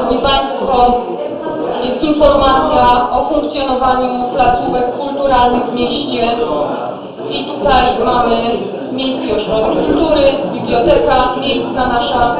Szanowni Państwo, jest informacja o funkcjonowaniu placówek kulturalnych w mieście i tutaj mamy Miejski Ośrodek Kultury, biblioteka, miejsca nasza,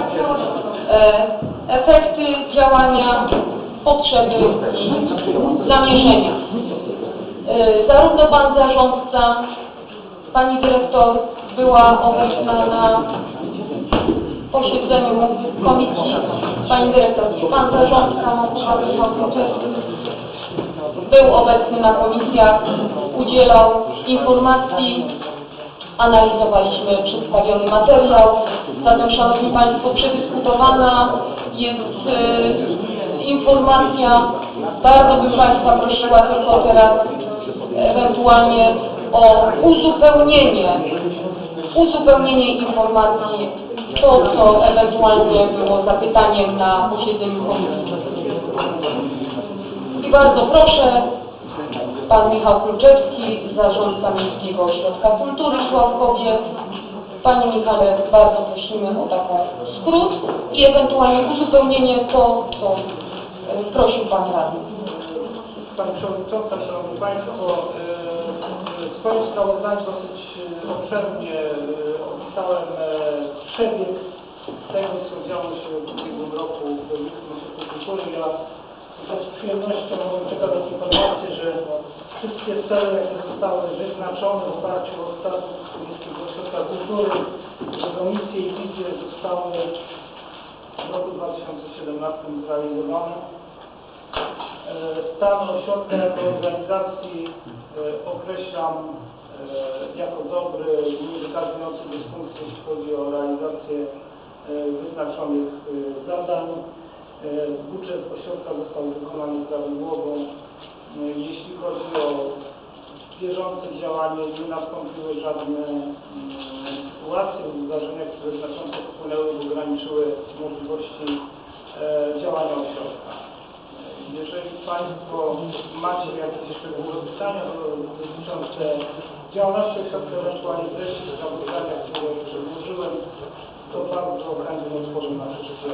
efekty działania, potrzeby i zamierzenia. Zarówno Pan Zarządca, Pani Dyrektor była obecna na posiedzeniu komisji, Pani Dyrektor, Pan Zarządca Michał Kluczewski był obecny na komisjach, udzielał informacji, analizowaliśmy przedstawiony materiał. Zatem, Szanowni Państwo, przedyskutowana jest informacja. Bardzo bym Państwa prosiła tylko teraz ewentualnie o uzupełnienie informacji, to co ewentualnie było zapytaniem na posiedzeniu komisji. I bardzo proszę, Pan Michał Kluczewski, Zarządca Miejskiego Ośrodka Kultury w Sławkowie. Panie Michale, bardzo prosimy o taką skrót i ewentualnie uzupełnienie to, co prosił Pan Radny. Pani Przewodnicząca, Szanowni Państwo, w swoim sprawozdaniu dosyć obszernie opisałem przebieg tego, co działo się w ubiegłym roku w Miejskim Ośrodku Kultury. Ja z przyjemnością mogę przekazać informację, że wszystkie cele, jakie zostały wyznaczone w oparciu o statut Miejskiego Ośrodka Kultury, jego misje i wizje zostały w roku 2017 zrealizowane. Stan ośrodka jako organizacji określam jako dobry i niewykazujący dysfunkcji, jeśli chodzi o realizację wyznaczonych zadań. Budżet ośrodka został wykonany prawidłowo. Jeśli chodzi o bieżące działanie, nie nastąpiły żadne sytuacje lub zdarzenia, które znacząco wpłynęły lub ograniczyły możliwości działania ośrodka. Jeżeli Państwo macie jakieś szczegółowe pytania dotyczące działalności ośrodka, ewentualnie treści sprawozdania, które przedłożyłem, to bardzo chętnie odpowiem na wszystkie.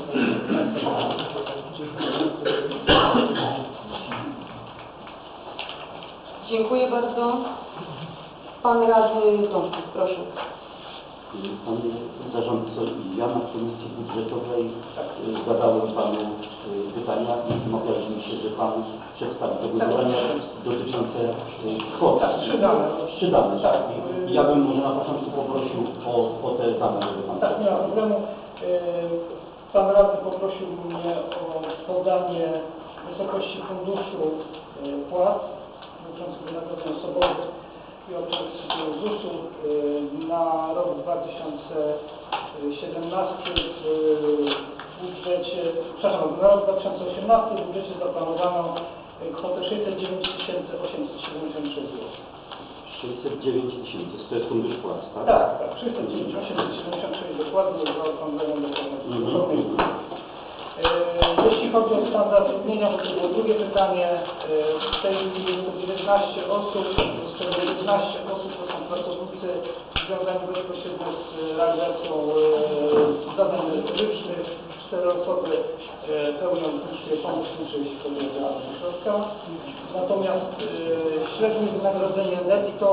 Dziękuję bardzo. Pan Radny Ząbków, proszę. Panie Zarządco, ja na Komisji Budżetowej zadałem Panu pytania i umawialiśmy się, że Pan przedstawi te pytania dotyczące kwot. Przydane, tak. I ja bym może na początku poprosił o te dane, żeby Pan... Tak, nie ma problemu. Pan Radny poprosił mnie o podanie wysokości funduszu płac dotyczących wynagrodzeń osobowych i obciążenia ZUS-u na rok 2017 w budżecie, przepraszam, na rok 2018 w budżecie zaplanowano kwotę 609 873 zł. 609 000, to jest fundusz płac, tak? Tak, tak, 609 873 dokładnie z zaokrągleniem dokładnie. Jeśli chodzi o stan zatrudnienia, to było drugie pytanie. W tej chwili jest to 19 osób, z czego 11 osób to są pracownicy związani bezpośrednio z realizacją zadań merytorycznych. 4 osoby pełnią funkcję pomocnicze, jeśli chodzi o działalność ośrodka. Natomiast średnie wynagrodzenie netto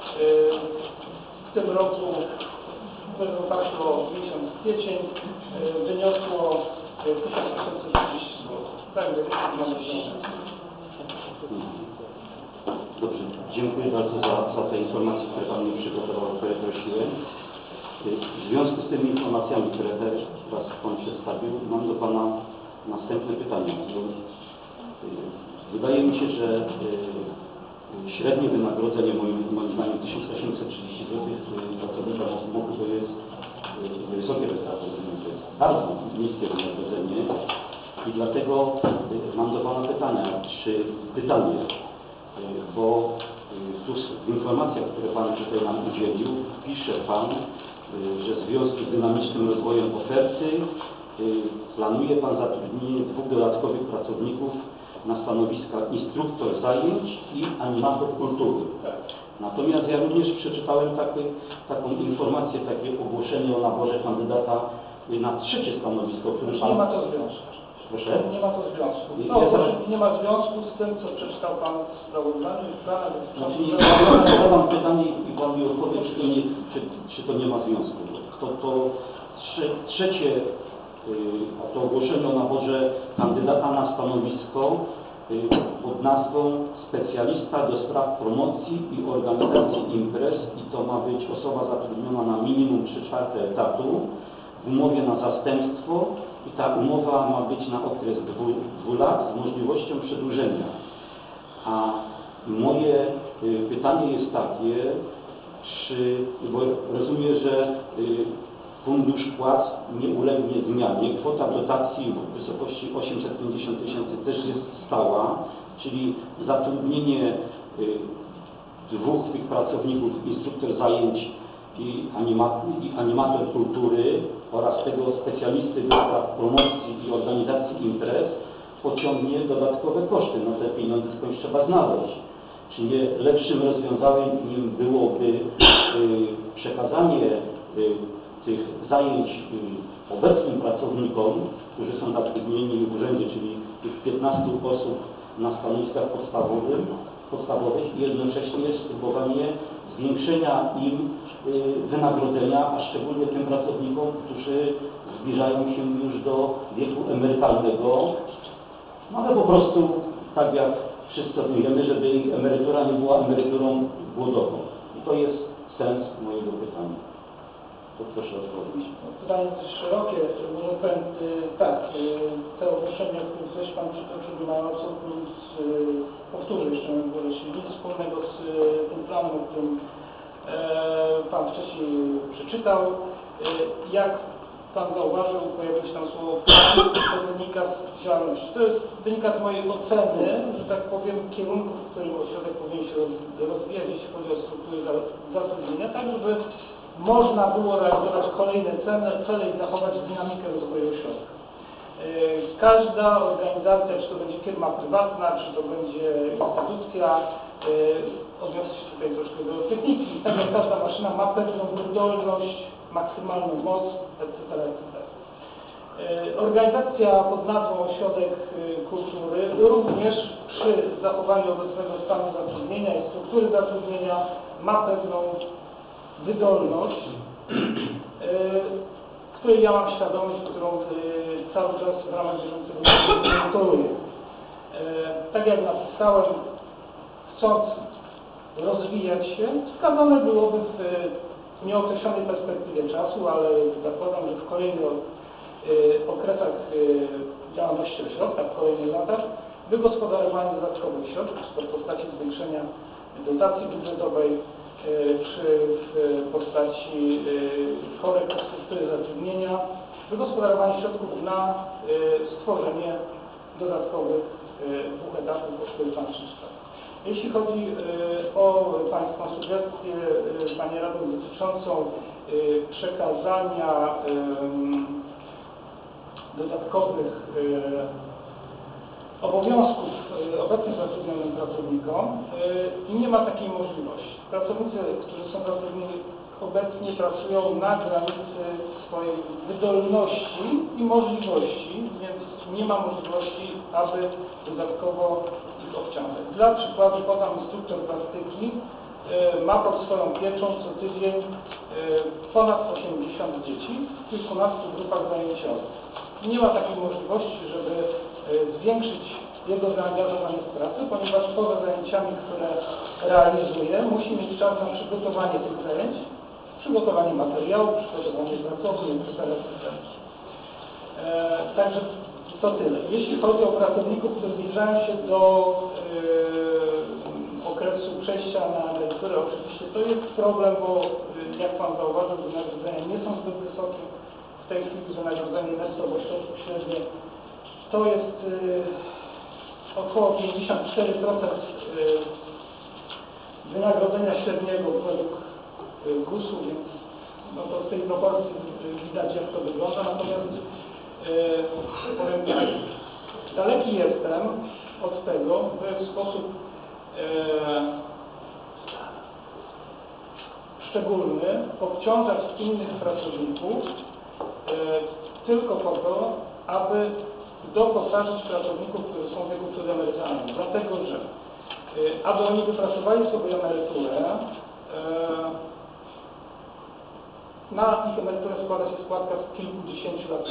w tym roku w oparciu o miesiąc kwiecień wyniosło 1830 zł. Tak, dobrze, dziękuję bardzo za te informacje, które Pan mi przygotował, które prosiłem. W związku z tymi informacjami, które teraz Pan przedstawił, mam do Pana następne pytanie. Wydaje mi się, że średnie wynagrodzenie, moim zdaniem 1830 zł pracownika MOPU to jest wysokie wynagrodzenie, to jest bardzo niskie wynagrodzenie i dlatego mam do Pana pytanie, bo tu w informacjach, które Pan tutaj nam udzielił, pisze Pan, że w związku z dynamicznym rozwojem oferty planuje Pan zatrudnienie 2 dodatkowych pracowników na stanowiska instruktor zajęć i animator kultury. Natomiast ja również przeczytałem taką informację, takie ogłoszenie o naborze kandydata na 3. stanowisko, które Pan... Nie ma to związku. Proszę? Nie ma to związku. Ja To zaraz- nie ma związku z tym, co przeczytał Pan w sprawozdaniu i w planach Znaczy, dotyczących... ja zadam pytanie i Pan mi odpowie, czy to nie ma związku. To trzecie, to ogłoszenie o naborze kandydata na stanowisko pod nazwą specjalista do spraw promocji i organizacji imprez i to ma być osoba zatrudniona na minimum 3/4 etatu w umowie na zastępstwo i ta umowa ma być na okres 2 lat z możliwością przedłużenia. A moje pytanie jest takie, bo rozumiem, że fundusz płac nie ulegnie zmianie. Kwota dotacji w wysokości 850 000 też jest stała, czyli zatrudnienie 2 tych pracowników, instruktor zajęć i animator kultury oraz tego specjalisty do spraw promocji i organizacji imprez pociągnie dodatkowe koszty. No te pieniądze skądś trzeba znaleźć. Czy nie lepszym rozwiązaniem byłoby przekazanie tych zajęć obecnym pracownikom, którzy są zatrudnieni w urzędzie, czyli tych 15 osób na stanowiskach podstawowych i jednocześnie spróbowanie zwiększenia im wynagrodzenia, a szczególnie tym pracownikom, którzy zbliżają się już do wieku emerytalnego, no ale po prostu tak jak wszyscy wiemy, żeby ich emerytura nie była emeryturą głodową. I to jest sens mojego pytania. To proszę odpowiedzieć. Pytanie jest szerokie. Może powiem tak, te ogłoszenia, o których coś Pan przytoczył, nie mają absolutnie nic, powtórzę jeszcze nic wspólnego z tym planem, o którym Pan wcześniej przeczytał. Jak Pan zauważył, pojawiło się tam słowo plan, to wynika z działalności. To jest wynika z mojej oceny, że tak powiem, kierunków, w którym ośrodek powinien się rozwijać, jeśli chodzi o struktury zatrudnienia, tak żeby można było realizować kolejne cele i zachować dynamikę rozwoju ośrodka. Każda organizacja, czy to będzie firma prywatna, czy to będzie instytucja, odniosę się tutaj troszkę do techniki, tak jak każda maszyna ma pewną wydolność, maksymalną moc, etc., etc. Organizacja pod nazwą Ośrodek Kultury również przy zachowaniu obecnego stanu zatrudnienia i struktury zatrudnienia ma pewną wydolność, której ja mam świadomość, którą cały czas w ramach bieżącego monitoruję. Tak jak napisałem, chcąc rozwijać się, wskazane byłoby w nieokreślonej perspektywie czasu, ale zakładam, że w kolejnych okresach działalności ośrodka, w kolejnych latach, wygospodarowanie dodatkowych środków w postaci zwiększenia dotacji budżetowej, czy w postaci korekt struktury zatrudnienia, wygospodarowanie środków na stworzenie dodatkowych 2 etatów po 4 na 3 czwarte. Jeśli chodzi o Państwa sugestię, Panie Radny, dotyczącą przekazania dodatkowych obowiązków obecnie zatrudnionym pracownikom, nie ma takiej możliwości. Pracownicy, którzy są zatrudnieni obecnie, pracują na granicy swojej wydolności i możliwości, więc nie ma możliwości, aby dodatkowo ich obciążać. Dla przykładu podam instruktor plastyki, ma pod swoją pieczą co tydzień ponad 80 dzieci w kilkunastu grupach zajęciowych. Nie ma takiej możliwości, żeby zwiększyć jego zaangażowanie w pracę, ponieważ poza zajęciami, które realizuje, musi mieć czas na przygotowanie tych zajęć, przygotowanie materiału, przygotowanie pracowni, etc. Także to tyle. Jeśli chodzi o pracowników, którzy zbliżają się do okresu przejścia na emeryturę, oczywiście to jest problem, bo jak Pan zauważył, wynagrodzenia nie są zbyt wysokie. W tej chwili wynagrodzenie netto w ośrodku średnie to jest około 54% wynagrodzenia średniego według GUS-u, więc no to z tej proporcji widać, jak to wygląda. Natomiast powiem tak, daleki jestem od tego, by w sposób szczególny obciążać innych pracowników tylko po to, aby doposażyć pracowników, którzy są w wieku przedemerytalnym, dlatego że aby oni wypracowali sobie emeryturę, na ich emeryturę składa się składka z kilkudziesięciu lat.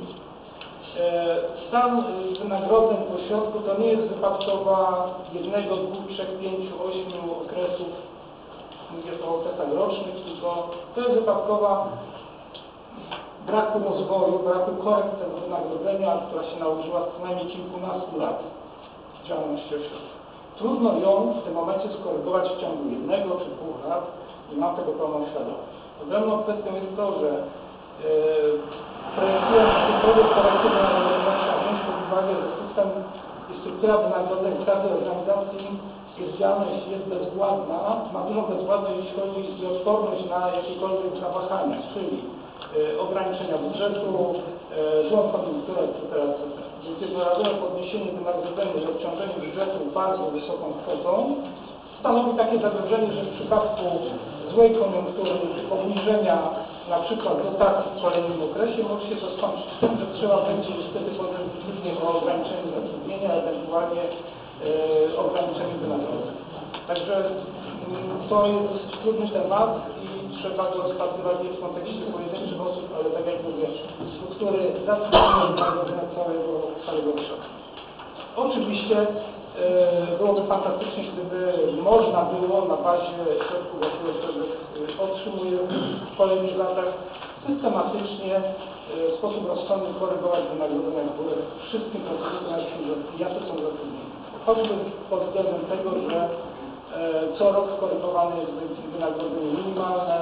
Stan wynagrodzeń w ośrodku to nie jest wypadkowa 1, 2, 3, 5, 8 okresów, mówię o okresach rocznych, tylko to jest wypadkowa braku rozwoju, braku korekt tego wynagrodzenia, która się nałożyła co najmniej kilkunastu lat działalności ośrodka. Trudno ją w tym momencie skorygować w ciągu 1 czy 2 lat i mam tego pełną świadomość. Odrębną kwestią jest to, że projektując jakiekolwiek korekty wynagrodzenia trzeba wziąć pod uwagę, że system i struktura wynagrodzeń w każdej organizacji jest działalność, jest bezwładna, ma dużą bezwładność, jeśli chodzi o odporność na jakiekolwiek zawahania, czyli ograniczenia budżetu, złą koniunkturę, etc. Więc jednorazowe podniesienie wynagrodzenia z obciążeniem budżetu bardzo wysoką kwotą stanowi takie zagrożenie, że w przypadku złej koniunktury, obniżenia na przykład dotacji w kolejnym okresie może się to skończyć z tym, że trzeba będzie wtedy podjąć decyzję o ograniczeniu zatrudnienia, ewentualnie ograniczeniu wynagrodzeń. Także to jest trudny temat i trzeba go rozpatrywać nie w kontekście pojedynczych osób, ale tak jak mówię, struktury zatrudnienia i wynagrodzenia całego ośrodka. Oczywiście byłoby fantastycznie, gdyby można było na bazie środków, jakie ośrodek otrzymuje w kolejnych latach, systematycznie w sposób rozsądny korygować wynagrodzenia w górę wszystkim pracownikom, jacy są zatrudnieni. Choćby pod względem tego, że co rok korygowane jest wynagrodzenie minimalne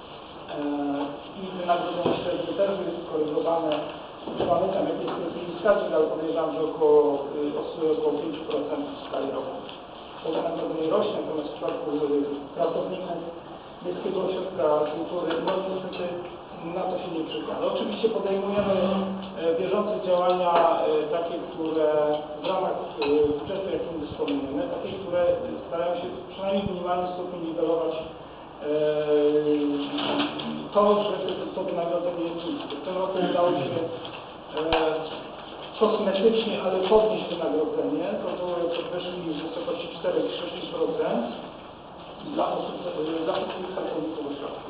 i wynagrodzenie średnie też jest korygowane. Nie pamiętam jakiej jest specyfikacji, ale podejrzewam, że oscyluje około 5% w skali roku. To wynagrodzenie rośnie, natomiast w przypadku pracowników Miejskiego Ośrodka Kultury no niestety na to się nie przykłada. Oczywiście podejmujemy bieżące działania, takie, które w ramach budżetu, jakim dysponujemy, takie, które starają się przynajmniej w minimalnym stopniu niwelować to, że to wynagrodzenie jest niskie. W tym roku udało się kosmetycznie, ale podnieść wynagrodzenie. To było podwyżki w wysokości 4,6% dla wszystkich pracowników ośrodka.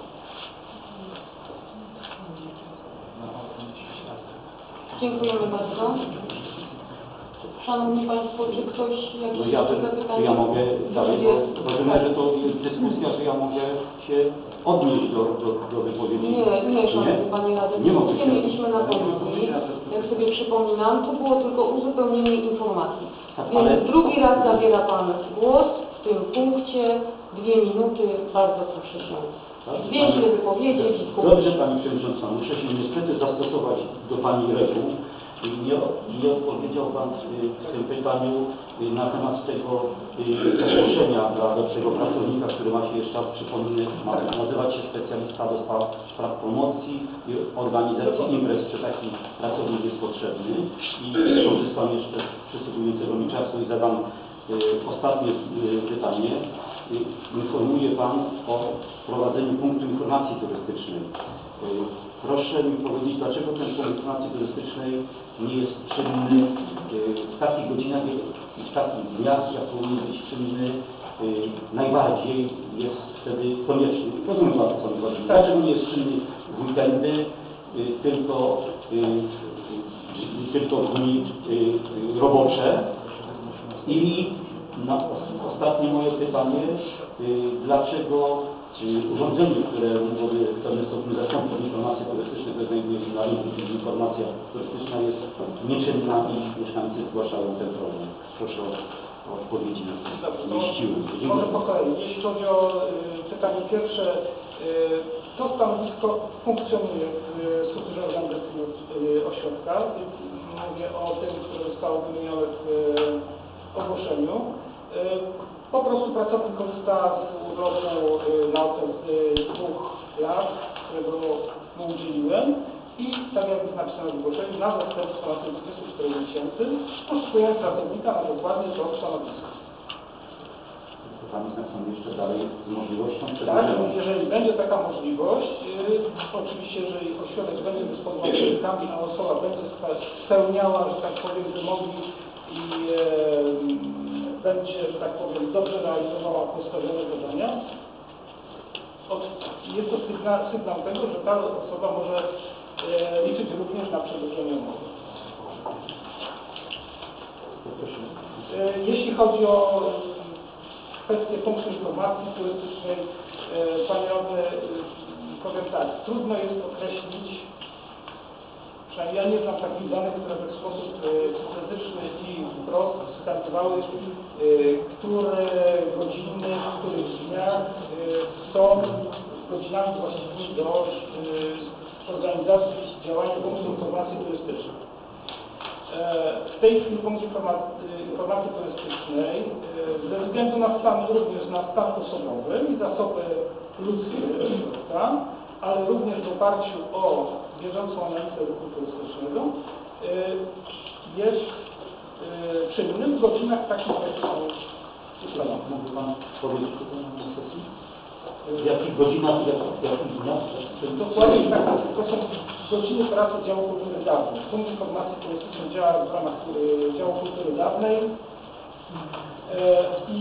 Dziękujemy bardzo. Szanowni Państwo, czy ktoś jakieś zapytania? Czy ja mogę dalej, bo rozumiem, że to jest dyskusja, że ja mogę się odnieść do wypowiedzi. Nie, Szanowny Panie Radny. Nie mogę się. Mieliśmy na komisji, jak sobie przypominam, to było tylko uzupełnienie informacji. Tak, Więc ale... drugi raz zabiera Pan głos w tym punkcie, 2 minuty, bardzo proszę się. Więcej wypowiedzieć. Dobrze, Pani Przewodnicząca, muszę się niestety zastosować do Pani reguł. Nie odpowiedział Pan w tym pytaniu na temat tego ogłoszenia dla lepszego pracownika, który ma się jeszcze raz przypomnę, ma nazywać się specjalista do spraw promocji i organizacji imprez, czy taki pracownik jest potrzebny. I korzystam jeszcze z przysługującego mi czasu i zadam ostatnie pytanie. Informuje Pan o wprowadzeniu punktu informacji turystycznej. Proszę mi powiedzieć, dlaczego ten punkt informacji turystycznej nie jest czynny w takich godzinach i w takich dniach, jak powinien być czynny, najbardziej jest wtedy konieczny. Rozumiem Pan, co mi chodzi. Dlaczego nie jest czynny w weekendy, tylko w dni robocze? I ostatnie moje pytanie, dlaczego urządzenie, które mogłoby w pewnym stopniu zastąpić informacje turystyczne, które znajduje się na rynku, czyli informacja turystyczna jest nieczynna i mieszkańcy zgłaszają ten problem. Proszę o odpowiedzi na to. Może po kolei. Jeśli chodzi o pytanie pierwsze, to stanowisko funkcjonuje w strukturze organizacyjnej ośrodka. Mówię o tym, które zostało wymienione w ogłoszeniu. Po prostu pracownik korzysta z urlopu na okres 2 lat, którego mu udzieliłem i tak jak jest napisane w ogłoszeniu, na zastępstwo na tych 24 miesięcy poszukuję pracownika na dokładnie to stanowisko. Pani znak są jeszcze dalej z możliwością Tak, przedłużenia. jeżeli będzie taka możliwość, oczywiście, jeżeli ośrodek będzie dysponował środkami, a osoba będzie spełniała, że tak powiem, wymogi i będzie, że tak powiem, dobrze realizowała postawione zadania, jest to sygnał tego, że ta osoba może liczyć również na przedłużenie umowy. Jeśli chodzi o kwestię punktu informacji turystycznej, Panie Radny, powiem tak, trudno jest określić, przynajmniej ja nie znam takich danych, które w sposób synthetyczny i wprost wskazywały, które godziny, w których dniach są godzinami właściwymi do organizacji działania punktu informacji turystycznej. W tej chwili punkt informacji turystycznej ze względu na stan, również na stan osobowy i zasoby ludzkie, ale również w oparciu o bieżącą analizę ruchu turystycznego jest czynnym w godzinach takich, jak są ustalone. Mógłby Pan powiedzieć na sesji? W jakich godzinach, w jakich dniach? Dokładnie tak, to są godziny pracy działu kultury dawnej. Punkt informacji turystycznej działa w ramach działu kultury dawnej i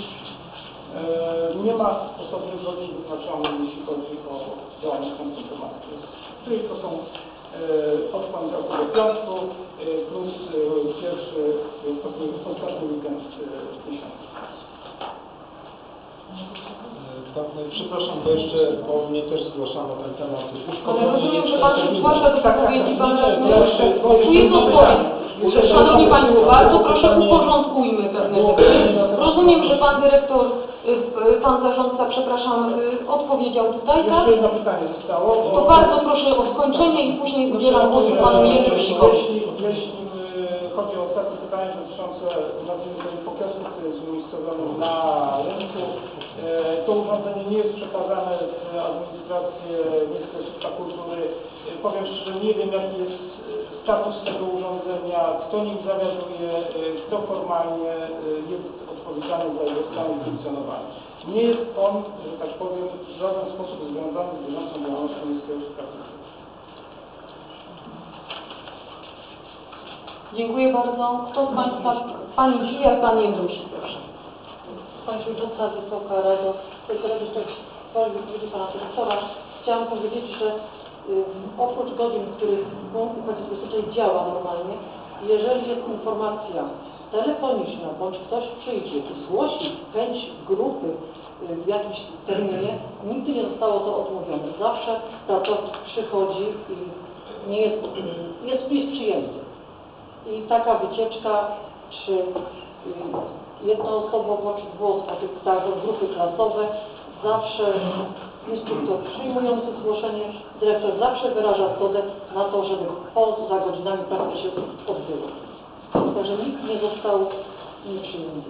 nie ma osobnych godzin wyznaczonych, jeśli chodzi o działanie punktu informacji turystycznej. Czyli to są od poniedziałku do piątku plus pierwszy ostatni weekend miesiąca. Tak, no i przepraszam, bo mnie też zgłaszano ten temat. Ale rozumiem, że Pan się zgłasza do wypowiedzi, Pan radny. Tu jest odpowiedź. Szanowni Państwo, bardzo proszę uporządkujmy pewne rzeczy. Rozumiem, że Pan Dyrektor, Pan Zarządca, przepraszam, odpowiedział tutaj, tak? Jeszcze jedno pytanie zostało. To bardzo proszę o skończenie i później udzielam głosu Panu Jędrusikowi. Jeśli chodzi o ostatnie pytanie dotyczące pokiosku, który jest umiejscowiony na rynku, to urządzenie nie jest przekazane w administrację Ministerstwa Kultury. Powiem szczerze, nie wiem, jaki jest status tego urządzenia, kto nim zawiaduje, kto formalnie jest odpowiedzialny za jego stan i funkcjonowanie. Nie jest on, że tak powiem, w żaden sposób związany z bieżącą działalnością Ministerstwa Kultury. Dziękuję bardzo. Kto z Państwa? Pani Dzija, Pan Jędrusik, proszę. Pani Przewodnicząca, Wysoka Rado, tylko jeszcze w wypowiedzi Pana Dyrektora chciałam powiedzieć, że oprócz godzin, w których punkt informacji turystycznej działa normalnie, jeżeli jest informacja telefoniczna, bądź ktoś przyjdzie i zgłosi chęć grupy w jakimś terminie, nigdy nie zostało to odmówione. Zawsze pracownik przychodzi i nie jest przyjęty. I taka wycieczka, czy jednoosobowo, czy dwuosobowo, tak, grupy klasowe, zawsze instruktor przyjmujący zgłoszenie, dyrektor zawsze wyraża zgodę na to, żeby poza godzinami pracy się odbyło. Także nikt nie został nieprzyjęty.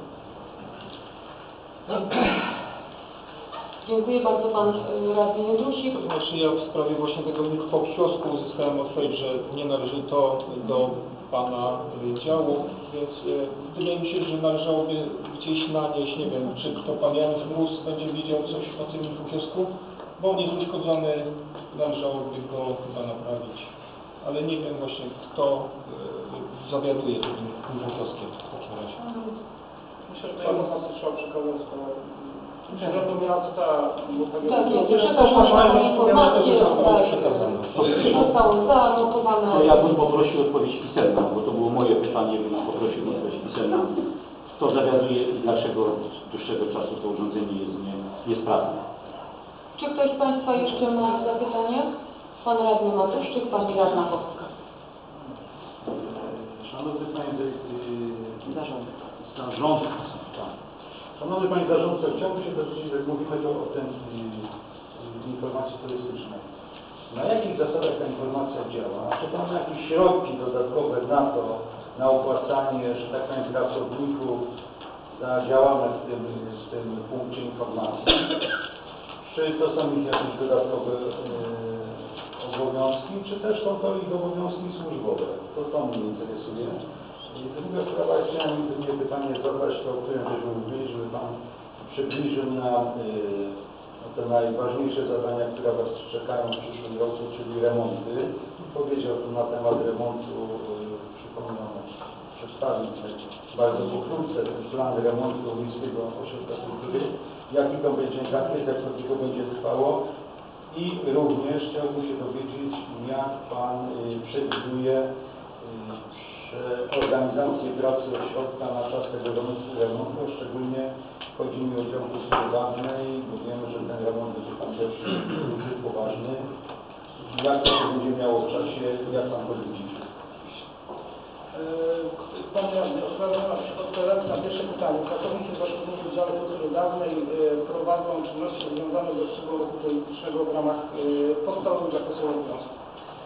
Dziękuję bardzo Pan Radny Jędrusik. To znaczy ja w sprawie właśnie tego kiosku uzyskałem odpowiedź, że nie należy to do Pana działu, więc wydaje mi się, że należałoby gdzieś nanieść, nie wiem, czy kto Pan Jan Mróz będzie wiedział coś o tym kiosku, bo on jest uszkodzony, należałoby go chyba naprawić. Ale nie wiem właśnie, kto zawiaduje tym kioskiem w takim razie. Myślę, że to informację trzeba przekazać do Urzędu Miasta. Tak jest, przekażemy Panu informację, zostało zaanotowane. To ja bym poprosił o odpowiedź pisemną, bo to było moje pytanie, bym poprosił o odpowiedź pisemną. Kto zawiaduje i dlaczego od dłuższego czasu to urządzenie jest niesprawne? Czy ktoś z Państwa jeszcze ma zapytania? Pan Radny Matuszczyk, Pani Radna Chowska. Szanowny Panie Zarządco, Szanowny Panie Zarządco, chciałbym się dowiedzieć, jak mówimy o tej informacji turystycznej. Na jakich zasadach ta informacja działa? Czy to mamy jakieś środki dodatkowe na to, na opłacanie, że tak powiem, pracowników za działalność w tym punkcie informacji? Czy to są ich jakieś dodatkowe obowiązki, czy też są to ich obowiązki służbowe? To mnie interesuje. I druga sprawa, chciałem mnie pytanie zadać, to o którym żeśmy mówili, żeby Pan przybliżył nam te najważniejsze zadania, które Was czekają w przyszłym roku, czyli remonty. Powiedział tu na temat remontu, przypominam, przedstawił bardzo pokrótce ten plan remontu Miejskiego Ośrodka Kultury, jaki to będzie zakres, jak to tylko będzie trwało i również chciałbym się dowiedzieć, jak Pan przewiduje organizację pracy ośrodka na czas tego remontu, szczególnie chodzi mi o dział kultury dawnej, bo wiemy, że ten remont będzie Pan pierwszy duży, poważny. Jak to się będzie miało w czasie, jak Pan to widzi? Panie odpowiadając na pierwsze pytanie, pracownicy zatrudnieni w dziale kultury dawnej prowadzą czynności związane ze szkoły politycznego w ramach podstawowych zakresu obowiązków.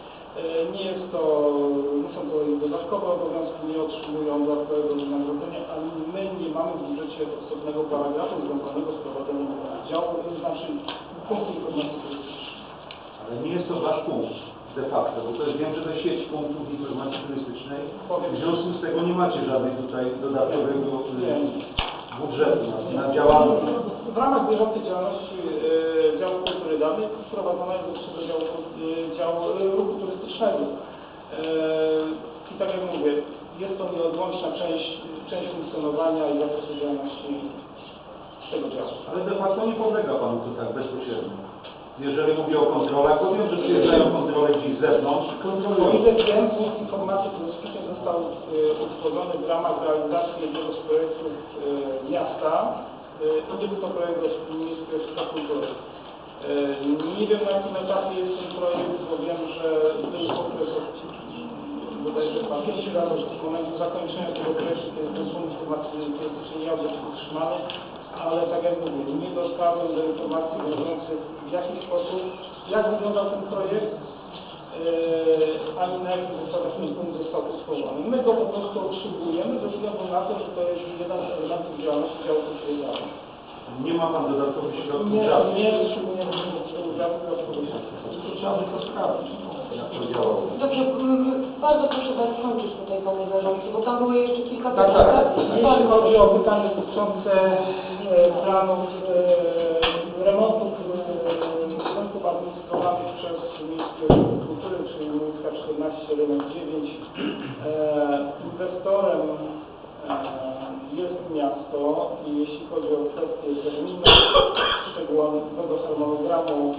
Nie są to dodatkowe obowiązki, nie otrzymują dodatkowego wynagrodzenia, a my nie mamy w budżecie osobnego paragrafu związanego z prowadzeniem działu, znaczy punktu informacji turystycznej. Ale nie jest to Wasz punkt de facto, bo to jest, wiem, że to jest sieć punktów informacji turystycznej, w związku z tego nie macie żadnej tutaj dodatkowego budżetu na działalność. W ramach bieżącej działalności działu kultury dawnej wprowadzona jest do tego działu ruchu turystycznego. I tak jak mówię, jest to nieodłączna część funkcjonowania i zakresu działalności tego działu. Ale de facto nie podlega Panu to tak bezpośrednio. Jeżeli mówię o kontrolach, to wiem, że przyjeżdżają kontrole gdzieś z zewnątrz i O kontrolują. ile wiem, punkt informacji turystycznej został utworzony w ramach realizacji jednego z projektów miasta. I był to projekt Miejskiego Ośrodka Kultury. Nie wiem, na jakim etapie jest ten projekt, bo wiem, że był okres od bodajże 5 lat od momentu zakończenia tego projektu, kiedy ten punkt informacji turystycznej nie miał być utrzymany, ale tak jak mówię, nie dotarłem do informacji wiążących w jaki sposób, jak wyglądał ten projekt, ani na jakich zasadach ten punkt został utworzony. My go po prostu otrzymujemy ze względu na to, że to jest jeden z elementów działalności działu kultury dawnej. Nie ma Pan dodatkowych środków Nie czasu. otrzymujemy dodatkowych środków. To trzeba tylko sprawdzić, jak to działało. Dobrze, bardzo proszę Was skończyć tutaj, Panie Zarządcy, bo tam były jeszcze kilka Tak, pytań, tak. Jeśli chodzi o pytanie dotyczące planów remontów budynków administrowanych przez Miejskie Ośrodki Kultury, czyli Miejska 14, Rynek 9, inwestorem jest miasto i jeśli chodzi o kwestię terminu, szczegółowego harmonogramu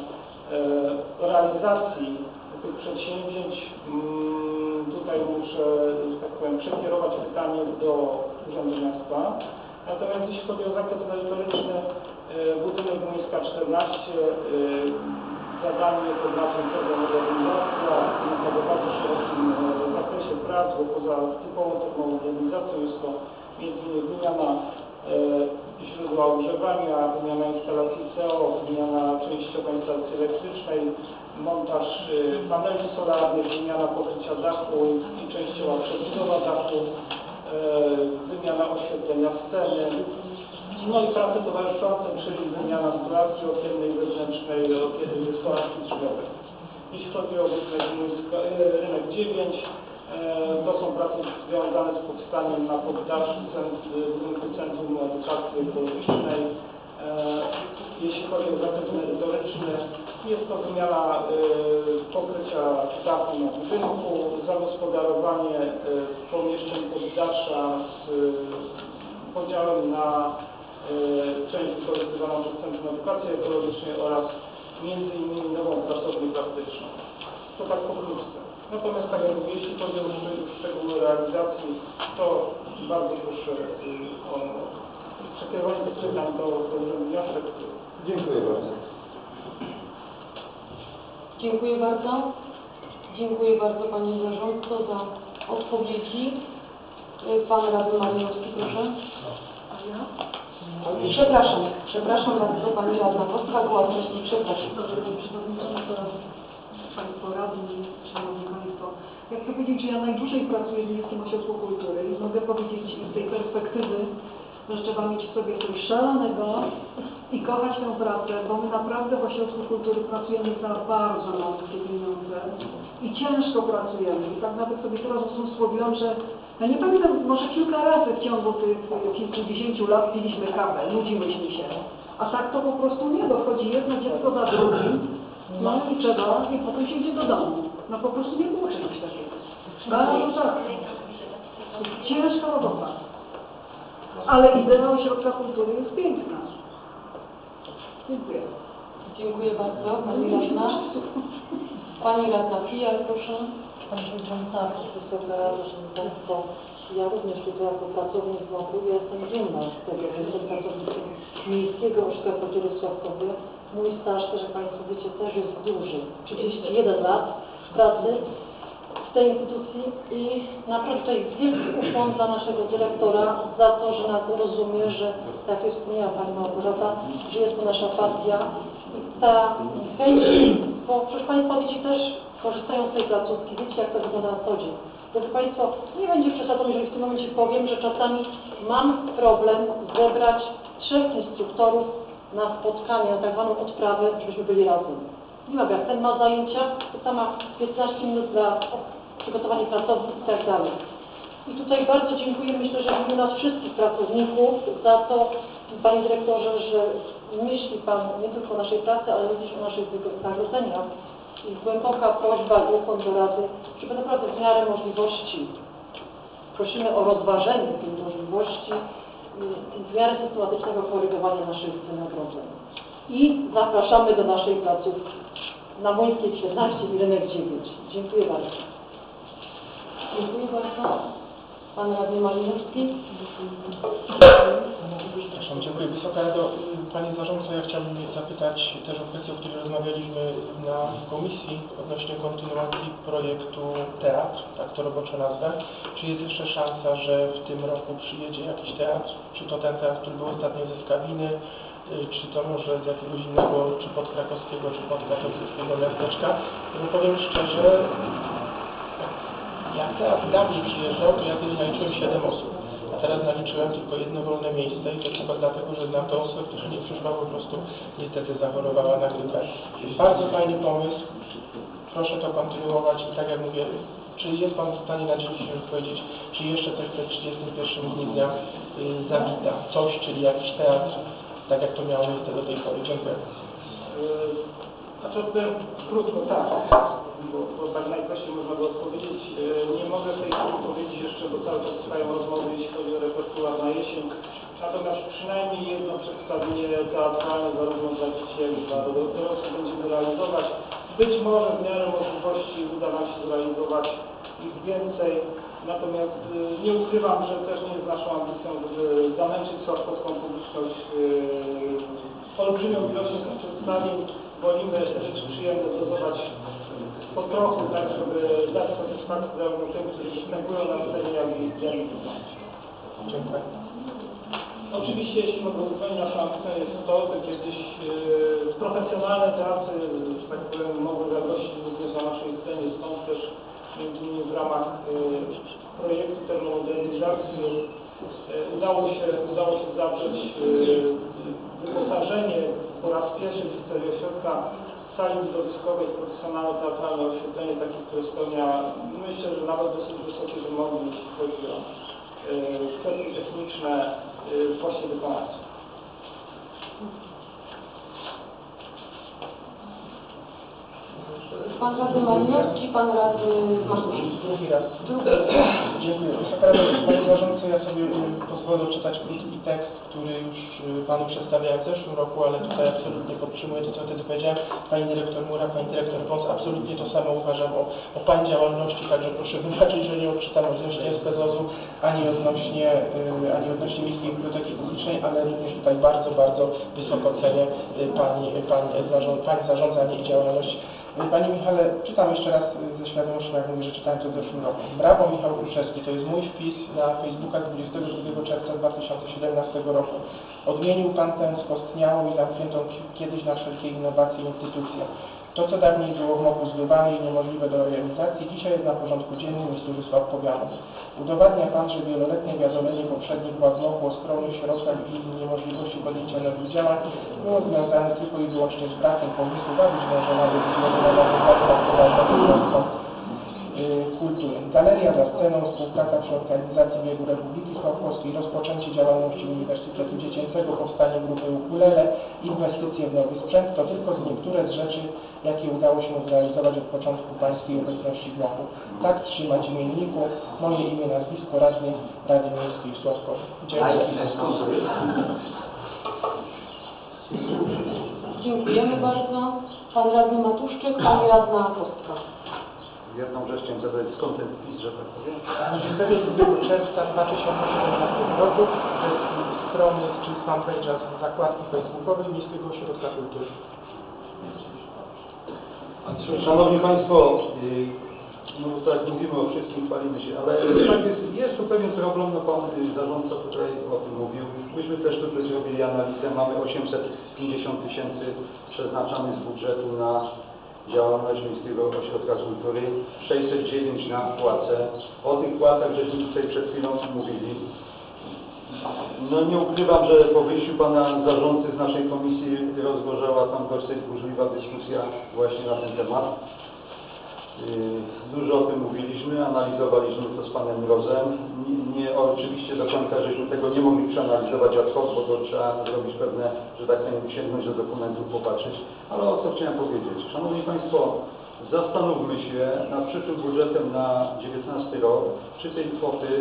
realizacji tych przedsięwzięć, tutaj muszę, że tak powiem, przekierować pytanie do Urzędu Miasta. Natomiast jeśli chodzi o zakres merytoryczny, budynek Miejska 14, zadanie pod nazwą termomodernizacja na bardzo szerokim zakresie prac, bo poza typową termomodernizacją jest to m.in. wymiana źródła ogrzewania, wymiana instalacji CO, wymiana częściowa instalacji elektrycznej, montaż paneli solarnych, wymiana pokrycia dachu i częściowa przebudowa dachu, wymiana oświetlenia sceny, no i prace towarzyszące, czyli wymiana instalacji okiennej wewnętrznej, okiennej restauracji drzwiowej. Jeśli chodzi o Rynek 9, to są prace związane z powstaniem na poddaszu budynku Centrum Edukacji Ekologicznej. Jeśli chodzi o zakres merytoryczny, jest to wymiana pokrycia dachu na budynku, zagospodarowanie pomieszczeń poddasza z podziałem na część wykorzystywaną przez Centrum Edukacji Ekologicznej oraz m.in. nową pracownię plastyczną. To tak pokrótce. Natomiast tak jak mówię, jeśli chodzi o szczegóły realizacji, to bardzo proszę o przekierowanie tych pytań do Urzędu Miasta. Dziękuję bardzo. Dziękuję bardzo. Dziękuję bardzo Panie Zarządco za odpowiedzi. Pan Radny Mariuszki, proszę. Przepraszam bardzo Pani Radna, Kostka-Kołakowski, przepraszam. Pani Przewodnicząca, Państwo Radni, Szanowni Państwo. Ja chcę powiedzieć, że ja najdłużej pracuję w Miejskim Ośrodku Kultury i mogę powiedzieć z tej perspektywy, że trzeba mieć w sobie coś szalonego i kochać tę pracę, bo my naprawdę w Ośrodku Kultury pracujemy za bardzo małe pieniądze i ciężko pracujemy. I tak nawet sobie teraz usposobiłam, że Ja nie pamiętam, może kilka razy w ciągu tych kilkudziesięciu lat piliśmy kawę, nudziłyśmy się. A tak to po prostu nie, bo wchodzi jedno dziecko za drugim, no i trzeba, i potem się idzie do domu. No po prostu nie było czegoś takiego. Bardzo tak. Ciężka robota. Ale idea ośrodka kultury jest piękna. Dziękuję. Dziękuję bardzo. Pani radna. Pani radna Pijak, proszę. Pani Przewodnicząca, Wysoka Rado, Szanowni Państwo, ja również tutaj jako pracownik MOPU jestem dumna z tego, że jestem pracownikiem Miejskiego Ośrodka Kultury w Sławkowie. Mój staż, też jak Państwo wiecie, też jest duży. 31 lat pracy w tej instytucji i naprawdę tutaj wielki ukłon dla naszego dyrektora za to, że nas rozumie, że tak jak wspomniała Pani Małgorzata, że jest to nasza pasja i ta chęć, bo przecież Państwo dzieci też korzystają z tej placówki, wiecie jak to wygląda na co dzień. Drodzy Państwo, nie będzie przesadą, jeżeli w tym momencie powiem, że czasami mam problem zebrać 3 instruktorów na spotkanie, na tak zwaną odprawę, żebyśmy byli razem. Nie ma jak ten ma zajęcia, to tam ma 15 minut dla przygotowania pracownic i tak dalej. I tutaj bardzo dziękuję, myślę, że w imieniu nas wszystkich pracowników za to, Panie Dyrektorze, że myśli Pan nie tylko o naszej pracy, ale również o naszych wynagrodzeniach. I głęboka prośba i ukłon do Rady, żeby naprawdę w miarę możliwości, prosimy o rozważenie tej możliwości w miarę systematycznego korygowania naszych wynagrodzeń. I zapraszamy do naszej placówki na Młyńskiej 14 i Rynek 9. Dziękuję bardzo. Dziękuję bardzo. Pan radny Malinowski. Przepraszam, dziękuję. Wysoka Rado, Panie Zarządco, ja chciałbym zapytać też o kwestię, o której rozmawialiśmy na komisji odnośnie kontynuacji projektu Teatr, tak to roboczo nazwę. Czy jest jeszcze szansa, że w tym roku przyjedzie jakiś teatr? Czy to ten teatr, który był ostatnio ze Skawiny, czy to może z jakiegoś innego, czy podkrakowskiego, czy podkatowieckiego miasteczka? Bo powiem szczerze, jak teatr dawniej przyjeżdżał, to ja kiedyś naliczyłem 7 osób. A teraz naliczyłem tylko jedno wolne miejsce i to tylko dlatego, że znam tę osobę, która nie przyszła, po prostu niestety zachorowała na grypę. Bardzo fajny pomysł. Proszę to kontynuować i tak jak mówię, czy jest Pan w stanie na dziś powiedzieć, czy jeszcze coś przed 31 grudnia zawita coś, czyli jakiś teatr, tak jak to miało miejsce do tej pory. Dziękuję. Znaczy, krótko tak, bo tak najprościej można by odpowiedzieć. Nie mogę w tej chwili powiedzieć jeszcze, bo cały czas trwają rozmowy, jeśli chodzi o repertuar na jesień. Natomiast przynajmniej jedno przedstawienie teatralne zarówno dla dzieci, jak i dla dorosłych będziemy realizować. Być może w miarę możliwości uda nam się zrealizować ich więcej. Natomiast nie ukrywam, że też nie jest naszą ambicją, żeby zamęczyć sławkowską publiczność olbrzymią ilością tych przedstawień. Wolimy rzeczy przyjemne dozować po trochu, tak żeby dać satysfakcję zarówno tym, którzy występują na scenie, jak i tutaj. Dziękuję. Oczywiście, jeśli mogę uzupełnić, naszą ambicją jest to, by kiedyś profesjonalne teatry, że tak powiem, mogły zagościć również na naszej scenie, stąd też między innymi w ramach projektu termomodernizacji udało się zawrzeć wyposażenie po raz pierwszy w historii ośrodka sali widowiskowej, profesjonalne teatralne oświetlenie, takie, które spełnia, myślę, że nawet dosyć wysokie wymogi, jeśli chodzi o kwestie techniczne, właśnie wykonawcy. Pan radny Malinowski, pan radny Matuszewski. Drugi raz. Dziękuję. Wysoka Rado, Panie Zarządco, ja sobie pozwolę czytać krótki tekst, który już Panu przedstawiałem w zeszłym roku, ale tutaj absolutnie podtrzymuję to, co wtedy powiedziałem. Pani dyrektor Mura, Pani dyrektor Wąs, absolutnie to samo uważam o Pani działalności, także proszę wybaczyć, że nie odczytam odnośnie SPZOZ-u, ani odnośnie Miejskiej Biblioteki Publicznej, ale również tutaj bardzo, bardzo wysoko cenię Pani zarządzanie i działalność. Panie Michale, czytam jeszcze raz ze świadomością, jak mówię, że czytałem to w zeszłym roku. Brawo, Michał Olszewski, to jest mój wpis na Facebooka z 22 czerwca 2017 roku. Odmienił Pan tę skostniałą i zamkniętą kiedyś na wszelkie innowacje instytucję. To, co dawniej było w MOPU zbywane i niemożliwe do realizacji, dzisiaj jest na porządku dziennym i służy sławkowianom. Udowadnia Pan, że wieloletnie wiadomienie poprzednich władz MOPU o skromnych środkach i niemożliwości podjęcia nowych działań było związane tylko i wyłącznie z brakiem pomysłu, a być może nawet z kultury. Galeria za sceną, współpraca przy organizacji Biegu Republiki Polskiej, rozpoczęcie działalności Uniwersytetu Dziecięcego, powstanie grupy Ukulele, inwestycje w nowy sprzęt, to tylko niektóre z rzeczy, jakie udało się zrealizować od początku pańskiej obecności w Moku. Tak trzymać imienniku, moje imię, nazwisko, radny Rady Miejskiej w Sławkowie. Dziękuję. Dziękujemy bardzo. Pan radny Matuszczyk, pani radna Kostka. Jedną rzecz chciałem zadać, skąd ten wpis, że tak powiem? 22 czerwca 2017 roku ze strony czy z fanpage'a z zakładki facebookowej Miejskiego Ośrodka Kultury. Szanowni Państwo, no tak mówimy o wszystkim, chwalimy się, ale tak jest tu pewien problem, no Pan zarządca tutaj o tym mówił. Myśmy też tutaj zrobili analizę, mamy 850 000 przeznaczanych z budżetu na działalność Miejskiego Ośrodka Kultury, 609 na płace. O tych płacach żeśmy tutaj przed chwilą mówili. No nie ukrywam, że po wyjściu Pana zarządcy z naszej komisji rozgorzała tam dosyć burzliwa dyskusja właśnie na ten temat. Dużo o tym mówiliśmy, analizowaliśmy to z Panem Mrozem. Oczywiście do końca żeśmy tego nie mogli przeanalizować ad hoc, bo to trzeba zrobić pewne, że tak powiem, sięgnąć do dokumentów, popatrzeć. Ale o co chciałem powiedzieć? Szanowni Państwo, zastanówmy się nad przyszłym budżetem na 2019 rok, czy tej kwoty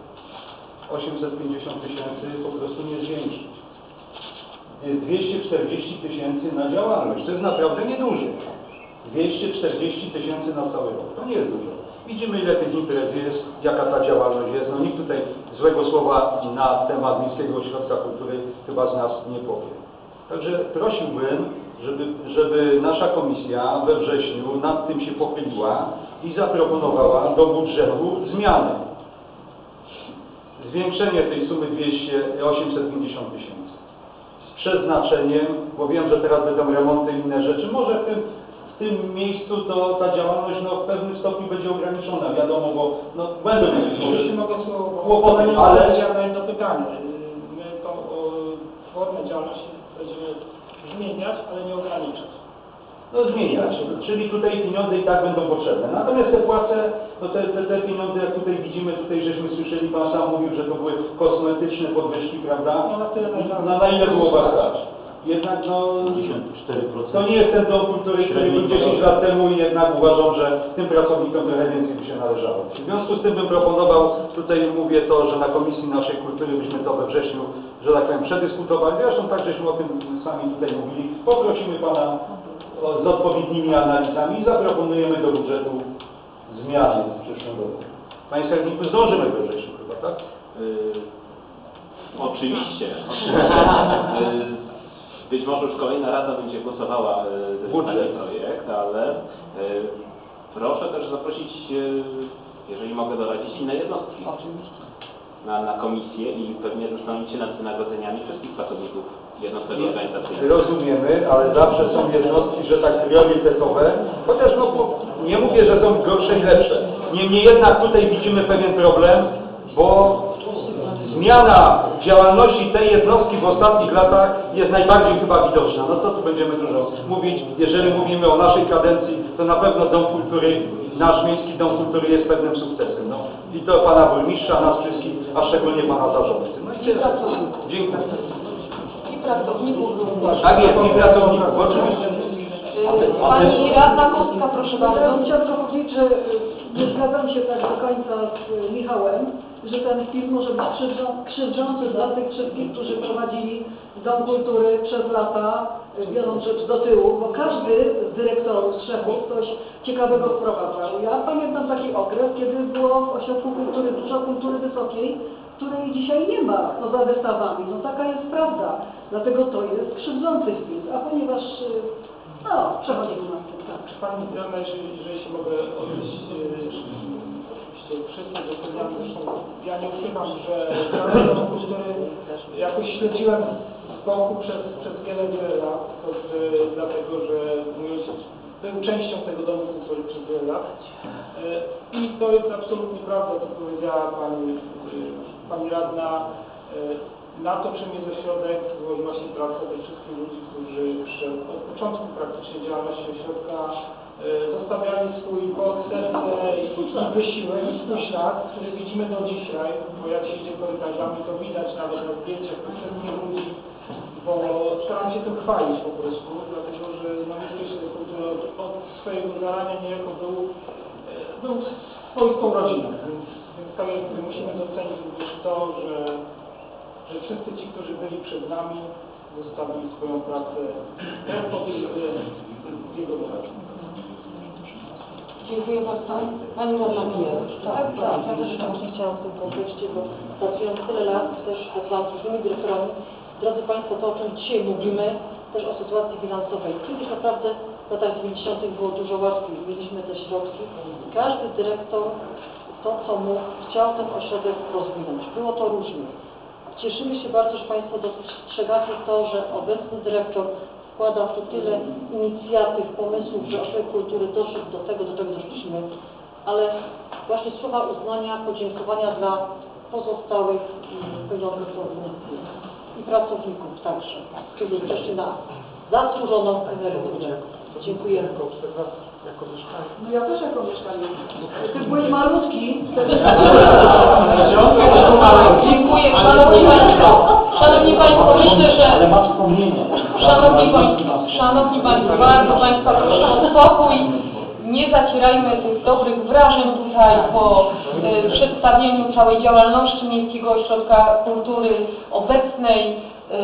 850 000 po prostu nie zwiększyć. Jest 240 000 na działalność. To jest naprawdę niedużo. 240 000 na cały rok. To nie jest dużo. Widzimy, ile tych imprez jest, jaka ta działalność jest. No nikt tutaj złego słowa na temat Miejskiego Ośrodka Kultury chyba z nas nie powie. Także prosiłbym, żeby nasza komisja we wrześniu nad tym się pochyliła i zaproponowała do budżetu zmiany. Zwiększenie tej sumy 850 000 z przeznaczeniem, bo wiem, że teraz będą remonty i inne rzeczy, może w tym miejscu to ta działalność w pewnym stopniu będzie ograniczona, wiadomo, bo będą jakieś Jeśli mogę kłopoty, ale... Ja na jedno pytanie. My tą formę działalności będziemy zmieniać, ale nie ograniczać. No zmieniać, czyli tutaj pieniądze i tak będą potrzebne. Natomiast te płace, to te pieniądze, jak tutaj widzimy, tutaj żeśmy słyszeli, Pan sam mówił, że to były kosmetyczne podwyżki, prawda? No na tyle, na ile było Was stać? Jednak to nie jest ten dom kultury, który był 10 lat temu i jednak uważam, że tym pracownikom trochę więcej by się należało. W związku z tym bym proponował, tutaj mówię to, że na Komisji naszej Kultury byśmy to we wrześniu, że tak powiem, przedyskutowali. Zresztą tak żeśmy o tym sami tutaj mówili. Poprosimy Pana z odpowiednimi analizami i zaproponujemy do budżetu zmiany w przyszłym roku. Panie Skarbniku, zdążymy we wrześniu chyba, tak? Oczywiście. Być może już kolejna rada będzie głosowała za ten projekt, ale proszę też zaprosić, jeżeli mogę doradzić, inne jednostki na komisję i pewnie zastanowić się nad wynagrodzeniami wszystkich pracowników jednostek organizacyjnych. Rozumiemy, ale zawsze są jednostki, że tak priorytetowe, chociaż nie mówię, że są gorsze i lepsze. Niemniej jednak tutaj widzimy pewien problem, bo zmiana działalności tej jednostki w ostatnich latach jest najbardziej chyba widoczna. No to tu będziemy dużo mówić. Jeżeli mówimy o naszej kadencji, to na pewno Dom Kultury, nasz Miejski Dom Kultury jest pewnym sukcesem. No. I to Pana Burmistrza, nas wszystkich, a szczególnie Pana zarządcy. No i tyle. Dziękuję. I pracowników również. Tak jest, i pracowników, oczywiście. Pani radna Kostka, proszę Ja bardzo. chciałam tylko powiedzieć, że nie zgadzam się tak do końca z Michałem, że ten wpis może być krzywdzący dla tych wszystkich, którzy prowadzili Dom Kultury przez lata, biorąc rzecz do tyłu, bo każdy z dyrektorów, z szefów coś ciekawego wprowadzał. Ja pamiętam taki okres, kiedy było w Ośrodku Kultury dużo kultury wysokiej, której dzisiaj nie ma poza wystawami. No taka jest prawda, dlatego to jest krzywdzący wpis, a ponieważ przechodzimy na tym. Tak. Pani Diana, jeżeli się mogę odnieść, oczywiście wszyscy doceniamy, zresztą ja nie ukrywam, że Dom Kultury jakoś śledziłem z boku przez wiele lat, dlatego że mój ojciec był częścią tego Domu Kultury przez wiele lat. I to jest absolutnie prawda, co powiedziała pani radna. Na to, czym jest ośrodek, wyłożyła się praca tych wszystkich ludzi, którzy od początku praktycznie działalności ośrodka zostawiali swój pot, serce i wysiłek, swój ślad, który widzimy do dzisiaj, bo jak się idzie korytarzami, to widać nawet na zdjęciach tych wszystkich ludzi, bo staram się tym chwalić po prostu, dlatego że no Miejski Kultury od swojego zarania niejako był swoistą rodziną, więc to musimy docenić również to, że wszyscy ci, którzy byli przed nami, zostawili swoją pracę pod jego doradcą. Dziękuję bardzo. Pani Marna Miller. Tak. Ja też właśnie chciałam w tym kontekście, bo pracując tyle lat też z różnymi dyrektorami, drodzy Państwo, to o czym dzisiaj mówimy, też o sytuacji finansowej. Kiedyś naprawdę w latach 90. było dużo łatwiej, mieliśmy te środki. Każdy dyrektor, to co mógł, chciał ten ośrodek rozwinąć. Było to różnie. Cieszymy się bardzo, że Państwo dostrzegacie to, że obecny dyrektor wkłada w to tyle inicjatyw, pomysłów, że ośrodek kultury doszedł do tego, do czego doszliśmy, ale właśnie słowa uznania, podziękowania dla pozostałych pełnionych funkcji i pracowników także, którzy przeszli na zasłużoną emeryturę. Dziękuję. No ja też jako mieszkanie. Ty byłeś malutki. Dziękuję. Szanowni Państwo, myślę, że... Ale ma wspomnienie. Szanowni Państwo, bardzo Państwa proszę o spokój. Nie zacierajmy tych dobrych wrażeń tutaj po przedstawieniu całej działalności Miejskiego Ośrodka Kultury obecnej,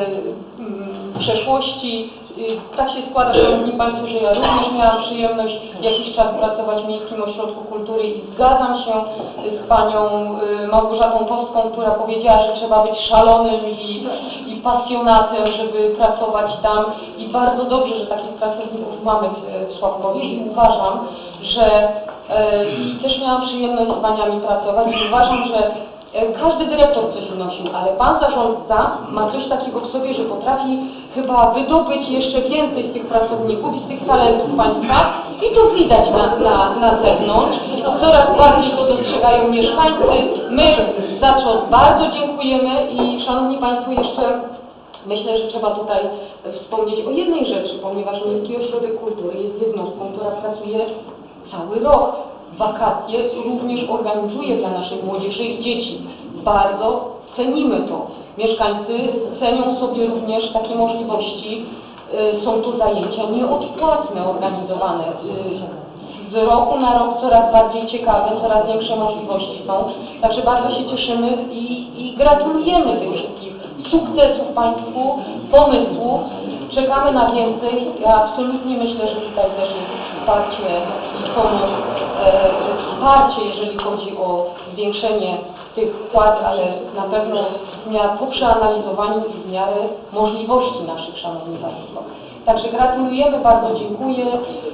przeszłości. Tak się składa, Szanowni Państwo, że ja również miałam przyjemność jakiś czas pracować w Miejskim Ośrodku Kultury i zgadzam się z Panią Małgorzatą Kowską, która powiedziała, że trzeba być szalonym i pasjonatem, żeby pracować tam. I bardzo dobrze, że takich pracowników mamy w Sławkowie i uważam, że też miałam przyjemność z Paniami pracować i uważam, że każdy dyrektor coś wnosił, ale Pan zarządca ma coś takiego w sobie, że potrafi chyba wydobyć jeszcze więcej z tych pracowników i z tych talentów Państwa i to widać na zewnątrz. Coraz bardziej to dostrzegają mieszkańcy. My za to bardzo dziękujemy i Szanowni Państwo, jeszcze myślę, że trzeba tutaj wspomnieć o jednej rzeczy, ponieważ Miejski Ośrodek Kultury jest jednostką, która pracuje cały rok. Wakacje również organizuje dla naszej młodzieży i dzieci. Bardzo cenimy to. Mieszkańcy cenią sobie również takie możliwości. Są to zajęcia nieodpłatne organizowane. Z roku na rok coraz bardziej ciekawe, coraz większe możliwości są. Także bardzo się cieszymy i gratulujemy tych wszystkich sukcesów Państwu, pomysłów. Czekamy na więcej. Ja absolutnie myślę, że tutaj też jest wsparcie i pomoc, wsparcie, jeżeli chodzi o zwiększenie tych wpłat, ale na pewno po przeanalizowaniu i w miarę możliwości naszych, Szanowni Państwo. Także gratulujemy, bardzo dziękuję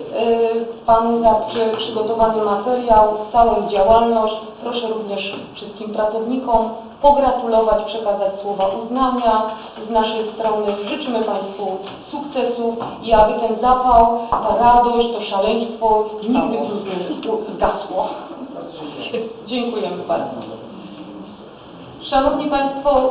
Panu za przygotowany materiał, całą działalność. Proszę również wszystkim pracownikom pogratulować, przekazać słowa uznania z naszej strony. Życzymy Państwu sukcesów i aby ten zapał, ta radość, to szaleństwo nigdy już nie zgasło. Dziękujemy bardzo. Szanowni Państwo,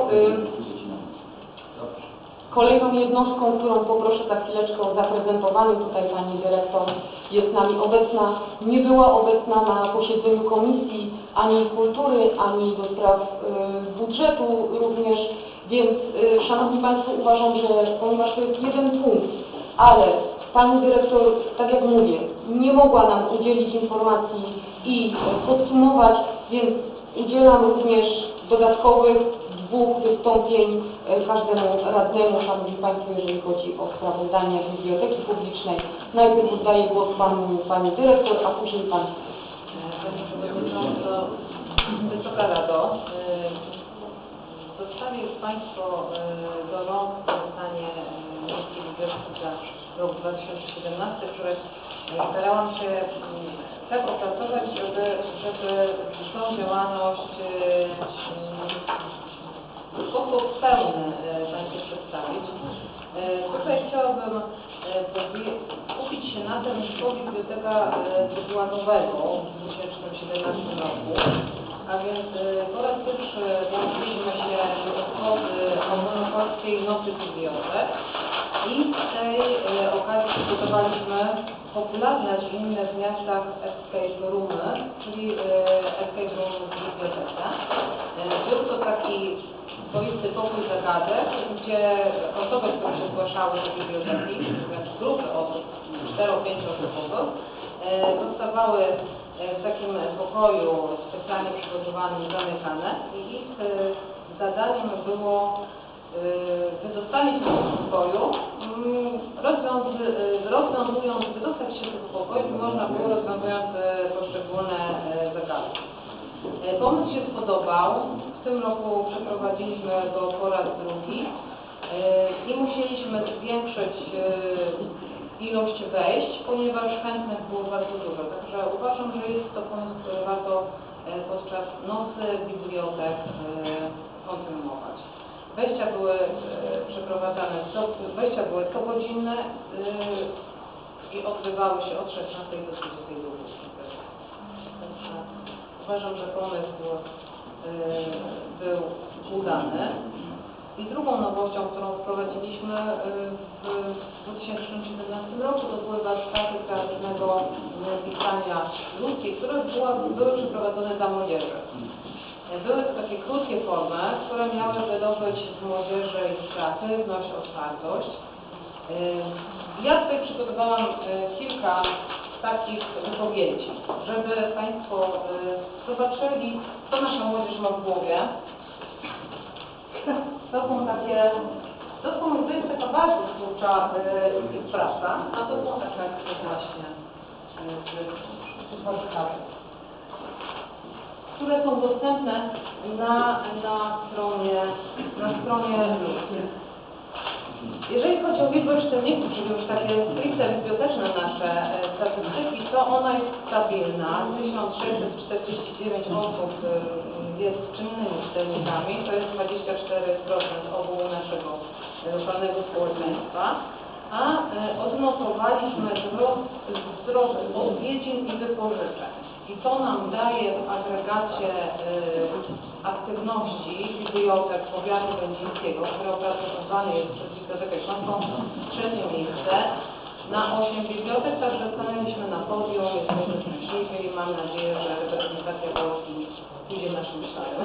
kolejną jednostką, którą poproszę za chwileczkę o zaprezentowanie, tutaj Pani Dyrektor jest z nami obecna, nie była obecna na posiedzeniu Komisji ani Kultury, ani do spraw budżetu również, więc Szanowni Państwo, uważam, że ponieważ to jest jeden punkt, ale Pani Dyrektor, tak jak mówię, nie mogła nam udzielić informacji i podsumować, więc udzielam również dodatkowych 2 wystąpień każdemu radnemu, Szanowni Państwo, jeżeli chodzi o sprawozdanie Biblioteki Publicznej. Najpierw oddaję głos Pani Dyrektor, a później Pan. Pani Przewodnicząca, Wysoka Rado, zostawię już Państwo do rąk sprawozdanie Miejskiej Biblioteki za rok 2017, które starałam się tak opracować, żeby tą działalność w sposób pełny Państwu przedstawić. Tutaj chciałabym skupić się na tym, że biblioteka była nowego w 2017 roku, a więc po raz pierwszy dowiedzieliśmy się do obchody ogólnopolskiej nocy bibliotek. I z tej okazji przygotowaliśmy popularne w innych miastach escape roomy, czyli escape room w bibliotece. Był to taki swoisty pokój zagadek, gdzie osoby, które się zgłaszały do biblioteki, znaczy grupy osób 4-5 osobowych, dostawały w takim pokoju specjalnie przygotowanym zamykane i ich zadaniem było wydostanie się z tego pokoju, rozwiązując, wydostać się z tego pokoju, można było rozwiązując poszczególne zagadki. Pomysł się spodobał. W tym roku przeprowadziliśmy go po raz drugi i musieliśmy zwiększyć ilość wejść, ponieważ chętnych było bardzo dużo. Także uważam, że jest to pomysł, który warto podczas nocy bibliotek kontynuować. Wejścia były przeprowadzane, wejścia były cogodzinne i odbywały się od 16 do 22. Uważam, że pomysł był udany. I drugą nowością, którą wprowadziliśmy w 2017 roku, to były warsztaty kreatywnego pisania ludzkie, które były przeprowadzone dla młodzieży. Były to takie krótkie formy, które miały wydobyć z młodzieży ich kreatywność, otwartość. Ja tutaj przygotowałam kilka takich wypowiedzi, żeby Państwo zobaczyli, co nasza młodzież ma w głowie. To jest taka bardzo twórcza praca, a to są takie właśnie warsztaty, które są dostępne na stronie LUS. Jeżeli chodzi o liczbę czytelników, czyli już takie stricte biblioteczne nasze statystyki, to ona jest stabilna. 1649 osób jest czynnymi czytelnikami, to jest 24% ogółu naszego lokalnego społeczeństwa, a odnotowaliśmy wzrost odwiedzin i wypożyczeń. I to nam daje w agregacie aktywności bibliotek powiatu będzińskiego, które opracowywane jest przez Bibliotekę Śląską, trzecie miejsce na 8 bibliotek, także stanęliśmy na podium, jesteśmy szczęśliwi i mam nadzieję, że reprezentacja Polski pójdzie naszym śladem.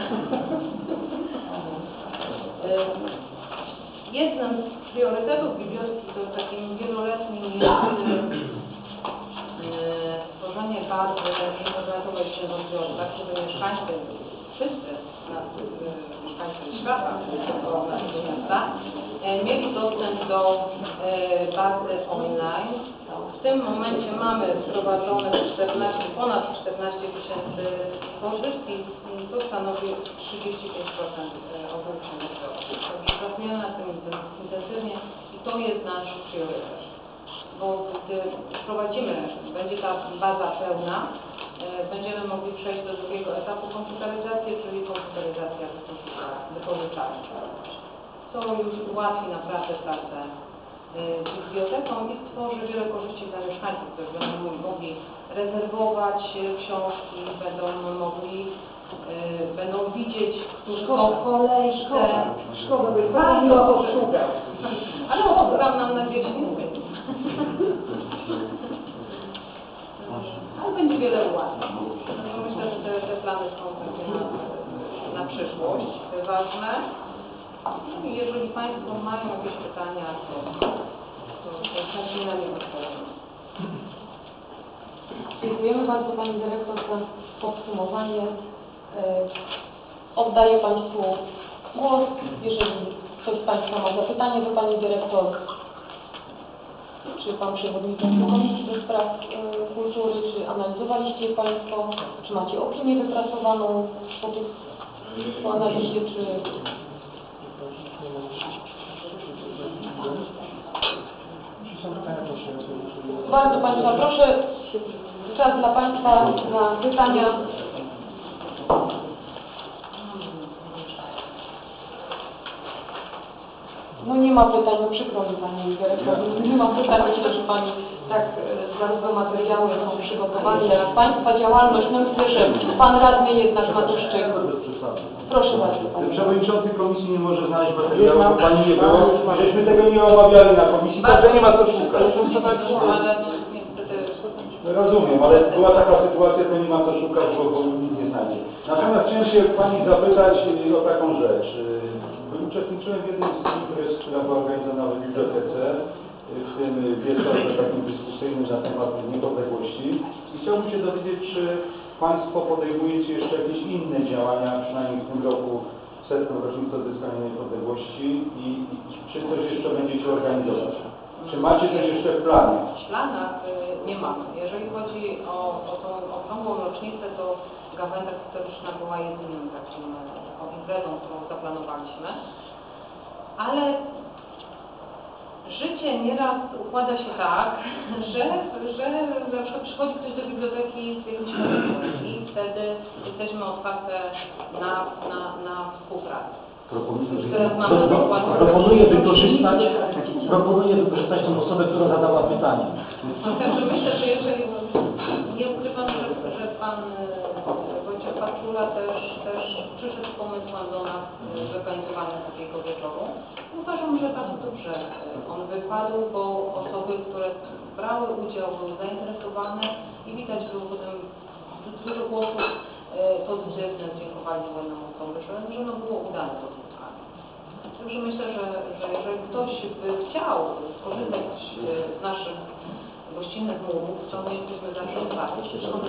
Jednym z priorytetów biblioteki to takim wieloletnim stworzenie bazy internetowej księgozbioru, tak żeby mieszkańcy, wszyscy mieszkańcy świata, naszego miasta, mieli dostęp do bazy online. W tym momencie mamy wprowadzone ponad 14 tysięcy korzyst i to stanowi 35% ogółu księgozbioru. Także pracujemy nad tym intensywnie i to jest nasz priorytet. Bo gdy wprowadzimy, będzie ta baza pełna, będziemy mogli przejść do drugiego etapu komputeryzacji, czyli komputeryzacja wypożyczalna. Co już ułatwi naprawdę pracę biblioteką i stworzy wiele korzyści dla mieszkańców, którzy będą mogli rezerwować książki, będą widzieć, którzy są w kolejce. Szkoda, by bardzo obsługę. Ale obsługa nam na wieś nie zmieni. Ale będzie wiele ułatwień. Myślę, że te plany są takie na przyszłość ważne. I jeżeli Państwo mają jakieś pytania, to chętnie na nie odpowiem. Dziękujemy bardzo Pani Dyrektor za podsumowanie. Oddaję Państwu głos, jeżeli ktoś z Państwa ma zapytanie do Pani Dyrektor, czy Pan Przewodniczący Komisji do Spraw Kultury, czy analizowaliście Państwo, czy macie opinię wypracowaną po analizie, czy... Bardzo Państwa proszę, czas dla Państwa na pytania. No nie ma pytań, no przykro mi Pani Dyrektor, nie ma pytań, myślę, że Pani tak zarówno materiały są przygotowane, jak Państwa działalność, no myślę, że Pan Radny jednak Matuszczyk. Proszę bardzo. Przewodniczący komisji nie może znaleźć materiału, bo Pani nie było. Żeśmy tego nie omawiali na komisji, także nie ma co szukać. Rozumiem, ale była taka sytuacja, to nie ma co szukać, bo nikt nie znajdzie. Natomiast chciałem się Pani zapytać o taką rzecz. Uczestniczyłem w jednej z imprez, która była organizowana w bibliotece, w tym wieczorze takim dyskusyjnym na temat niepodległości. I chciałbym się dowiedzieć, czy Państwo podejmujecie jeszcze jakieś inne działania, przynajmniej w tym roku, w 100. rocznicę odzyskania niepodległości i czy coś jeszcze będziecie organizować? Czy macie coś jeszcze w planie? W planach nie mamy. Jeżeli chodzi o tą okrągłą rocznicę, to Gawenda Historyczna była jedynym taką imprezą, którą zaplanowaliśmy. Ale życie nieraz układa się tak, że na przykład przychodzi ktoś do biblioteki z jakimś pomysłem i wtedy jesteśmy otwarte na współpracę. Proponuję wykorzystać tą osobę, która zadała pytanie. Także myślę, że jeżeli nie ukrywam, że Pan Wojciech Paczula też przyszedł z pomysłem do nas zorganizowania takiego wieczoru. Uważam, że bardzo dobrze on wypadł, bo osoby, które brały udział, były zainteresowane i widać było potem dużo głosów pozytywnych, dziękowali Wojnemu, że no było udane to spotkanie. Także myślę, że jeżeli ktoś by chciał skorzystać z naszych gościnnych umów, to my jesteśmy zawsze otwarci.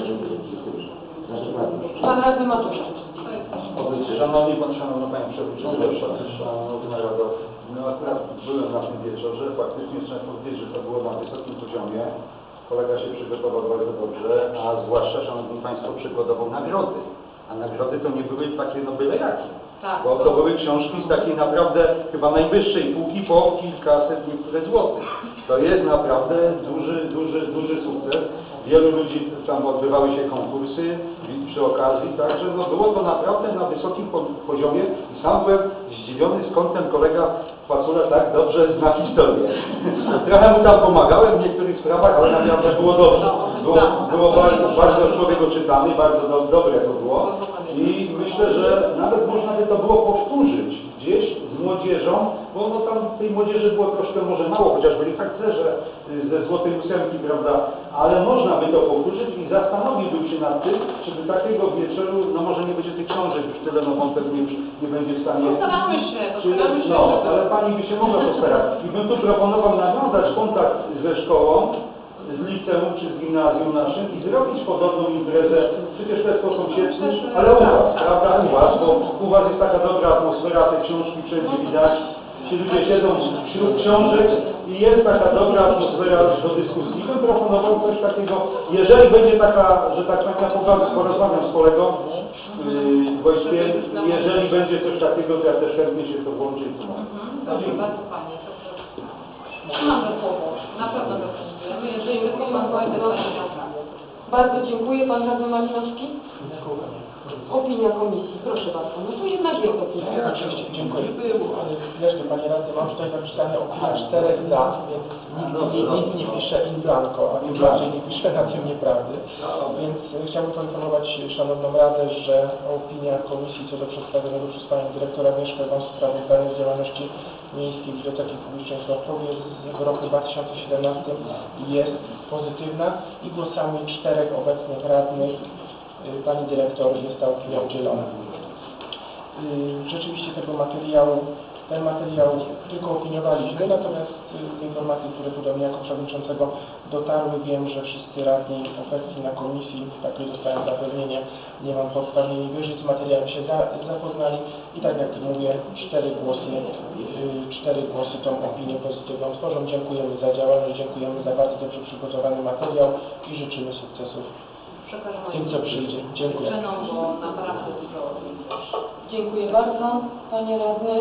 Pan Radny Matuszczyk. Szanowna Pani Przewodnicząca, Szanowna Rado, no akurat byłem na tym wieczorze, faktycznie trzeba powiedzieć, że to było na wysokim poziomie. Kolega się przygotował bardzo dobrze, a zwłaszcza, Szanowni Państwo, przygotował nagrody. A nagrody to nie były takie no byle jakie. Tak, bo to były książki z takiej naprawdę chyba najwyższej półki po kilkaset niektóre złotych. To jest naprawdę duży sukces. Wielu ludzi, tam odbywały się konkursy przy okazji, także no było to naprawdę na wysokim poziomie i sam byłem zdziwiony, skąd ten kolega Pacula tak dobrze zna historię. Trochę mu tam pomagałem w niektórych sprawach, ale naprawdę było dobrze. Było bardzo człowiek oczytany, bardzo dobre to było i myślę, że nawet można by to było powtórzyć gdzieś z młodzieżą, bo no tam tej młodzieży było troszkę może mało, chociaż byli harcerze ze Złotej Ósemki, prawda, ale można by to powtórzyć i zastanowiłbym się nad tym, czy by takiego wieczoru, no może nie będzie tych książek już tyle, no on pewnie już nie będzie w stanie... Postaramy się. No, ale Pani by się mogła postarać. I bym tu proponował nawiązać kontakt ze szkołą, z liceum czy z gimnazjum naszym i zrobić podobną imprezę, przecież to jest po sąsiedztwu, ale u Was, prawda, u Was, bo u Was jest taka dobra atmosfera, te książki wszędzie widać, ci ludzie siedzą wśród książek i jest taka dobra atmosfera do dyskusji. I bym proponował coś takiego, jeżeli będzie taka, że tak powiem, ja porozmawiam z kolegą Wojtkiem, jeżeli będzie coś takiego, to ja też chętnie się to włączę i pomogę. Dobrze, bardzo Panie. Mamy słowo, na pewno dokonujemy, jeżeli tylko Pan Wojtek Bardzo dziękuję. Pan Radny Malinowski? Opinia komisji. Proszę bardzo. No tu jednak jest opinia. Ja oczywiście dziękuję. Ale wiesz, Panie Radny, mam tutaj napisane opinia 4 lat, więc nikt nie pisze in blanco, a tym bardziej nie pisze na tym nieprawdy. Więc chciałbym poinformować Szanowną Radę, że opinia komisji co do przedstawionego przez Panią Dyrektora Mieszka sprawozdania z działalności Miejskiej Biblioteki Publicznej w Sławkowie w roku 2017 jest pozytywna i głosami 4 obecnych radnych Pani Dyrektor jest ta opinia udzielona. Rzeczywiście ten materiał tylko opiniowaliśmy, natomiast informacje, które tu do mnie jako przewodniczącego dotarły, wiem, że wszyscy radni obecni na komisji, takie dostałem zapewnienie, nie mam podstaw nie wierzyć, z materiałem się zapoznali i tak jak mówię, 4 głosy tą opinię pozytywną tworzą. Dziękujemy za działalność, dziękujemy za bardzo dobrze przygotowany materiał i życzymy sukcesów tym, co przyjdzie. Dziękuję. Bo naprawdę dużo. Dziękuję bardzo, Panie Radny.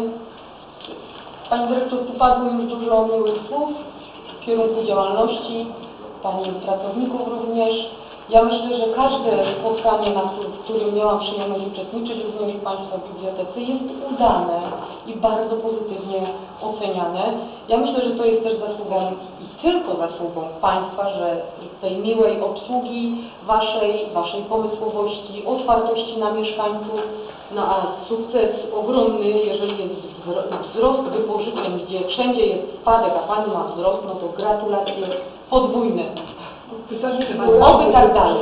Pani Dyrektor, tu padło już dużo miłych słów w kierunku działalności, Pani pracowników również. Ja myślę, że każde spotkanie, w którym miałam przyjemność uczestniczyć, również Państwa w bibliotece, jest udane. i bardzo pozytywnie oceniane. Ja myślę, że to jest też zasługą i tylko zasługą Państwa, że tej miłej obsługi Waszej pomysłowości, otwartości na mieszkańców, a sukces ogromny, jeżeli jest wzrost wypożyczeń, gdzie wszędzie jest spadek, a Pani ma wzrost, no to gratulacje podwójne. Oby tak dalej.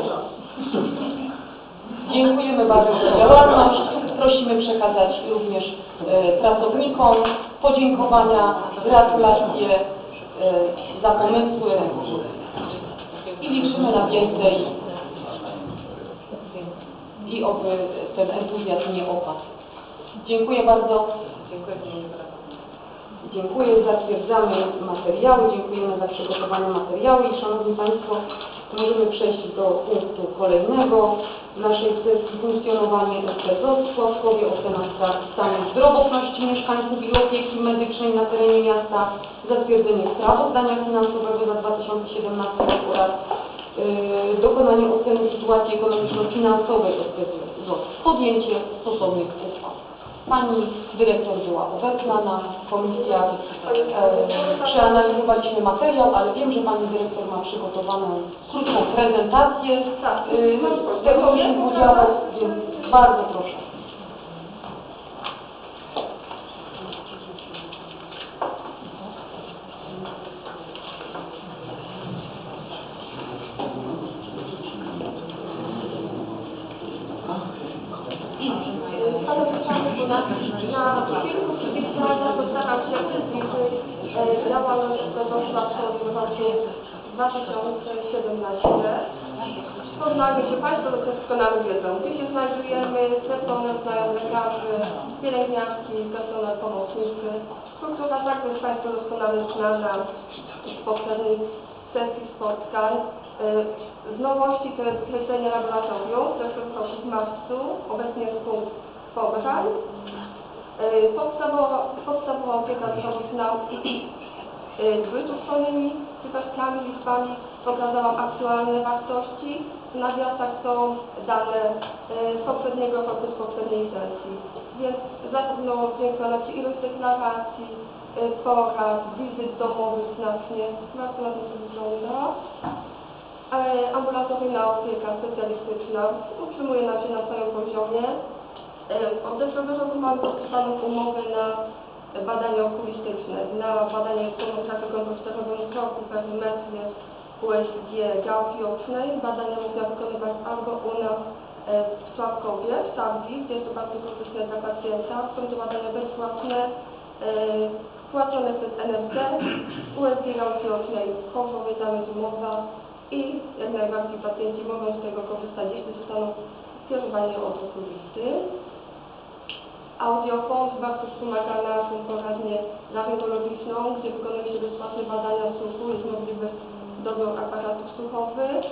Dziękujemy bardzo za działalność. Prosimy przekazać również pracownikom podziękowania, gratulacje za pomysły i liczymy na więcej i oby ten entuzjazm nie opadł. Dziękuję bardzo. Dziękuję, zatwierdzamy materiały, dziękujemy za przygotowanie materiału i Szanowni Państwo, możemy przejść do punktu kolejnego naszej sesji funkcjonowanie SPZ w Sławkowie, ocena stanu zdrowotności mieszkańców i opieki medycznej na terenie miasta, zatwierdzenie sprawozdania finansowego za 2017 rok oraz dokonanie oceny sytuacji ekonomiczno-finansowej SPZ, podjęcie stosownych uchwał. Pani dyrektor była obecna na komisjach, przeanalizowaliśmy materiał, ale wiem, że Pani dyrektor ma przygotowaną krótką prezentację tego udziału, więc bardzo proszę. Na kilku przeciwdziałaniach postaram się zbliżyć działalność SPZ w roku 2017. Poznajmy się, Państwo doskonale wiedzą, gdzie się znajdujemy, personel znają lekarzy, pielęgniarki, personel pomocniczy. Struktura także jest Państwu doskonale znana z poprzednich sesji spotkań. Z nowości to jest zlecenie laboratorium, które rozpoczął w marcu, obecnie jest punkt pobrań. Podstawowa opieka zdrowotna z wyczuszczonymi przypadkami, liczbami pokazałam aktualne wartości. W nawiasach są dane z poprzedniego roku, z poprzedniej sesji. Więc zarówno zwiększona się ilość deklaracji, porad, wizyt domowych znacznie. Bardzo na tym się wygląda. Ambulatoryjna opieka specjalistyczna utrzymuje nam się na swoim poziomie. Od zeszłego roku mamy podpisaną umowę na badania okulistyczne, na badanie tomografii kątowo-czterowego kroku, perimetry, USG gałki ocznej. Badania można wykonywać albo u nas w Sławkowie, w Targi, gdzie jest to bardzo korzystne dla pacjenta. Są to badania bezpłatne, płacone przez NFZ, USG gałki ocznej, Chorzowie, tam jest umowa i jak najbardziej pacjenci mogą z tego korzystać, jeśli zostaną skierowani od okulisty. Audiofond bardzo wspomaga naszą poradnię laryngologiczną, gdzie wykonuje się bezpłatne badania słuchu, jest możliwość doboru aparatów słuchowych.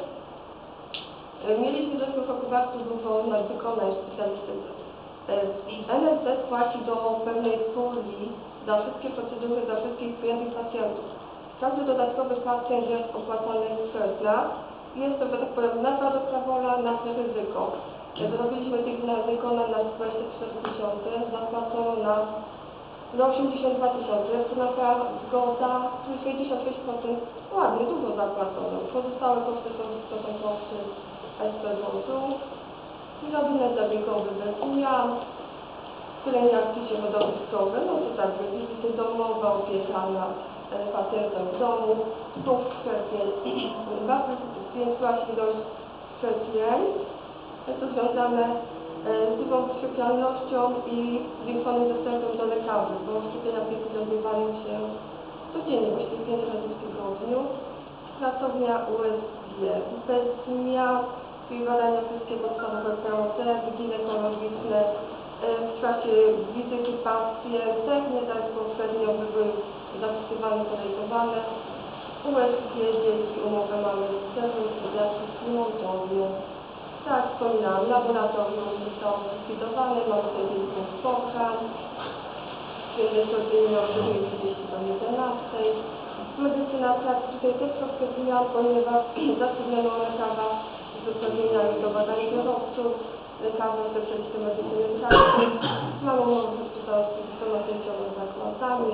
Mieliśmy w zeszłym roku bardzo dużo wykonań specjalistycznych. NFZ płaci do pewnej puli za wszystkie procedury, za wszystkich klientów pacjentów. Każdy dodatkowy pacjent jest opłacany przez nas. Jest to, że tak powiem, nasza dobra wola, nasze ryzyko. Zrobiliśmy tych wykonań na 24 000, zapłacono nas za 82 000, jest to nasza zgoda, czyli 66%, ładnie, dużo zapłacono. Pozostałe koszty to są koszty SPZ-u, gabinet zabiegowy bez umiar, pielęgniarki środowiskowe, no to także wizyty domowe, opieka nad pacjentem w domu, punkt szczepień, więc właśnie dość szczepień. Jest to związane z dużą szczepialnością i zwiększonym dostępem do lekarzy, bo szczepienia w wieku odbywają się codziennie, właściwie 5 razy w tygodniu. Pracownia USG, bez zmian, czyli badania wszystkie podstawowe POC, ginekologiczne, w czasie wizyty pacjent, nie tak poprzednio były zapisywane, podejrzewane. USG, dzieci, umowę mamy z Centrum Pediatrii w Montowiu. Tak, wspominałam, laboratorium zostało zlikwidowane, mamy tutaj punkt spotkań. Święty codziennie od 7:30 do 11:00. Medycyna pracy tutaj też troszkę zmian, ponieważ zatrudniono lekarza z uprawnieniami do badań kierowców, lekarza z medycyny pracy. Mamy umowę z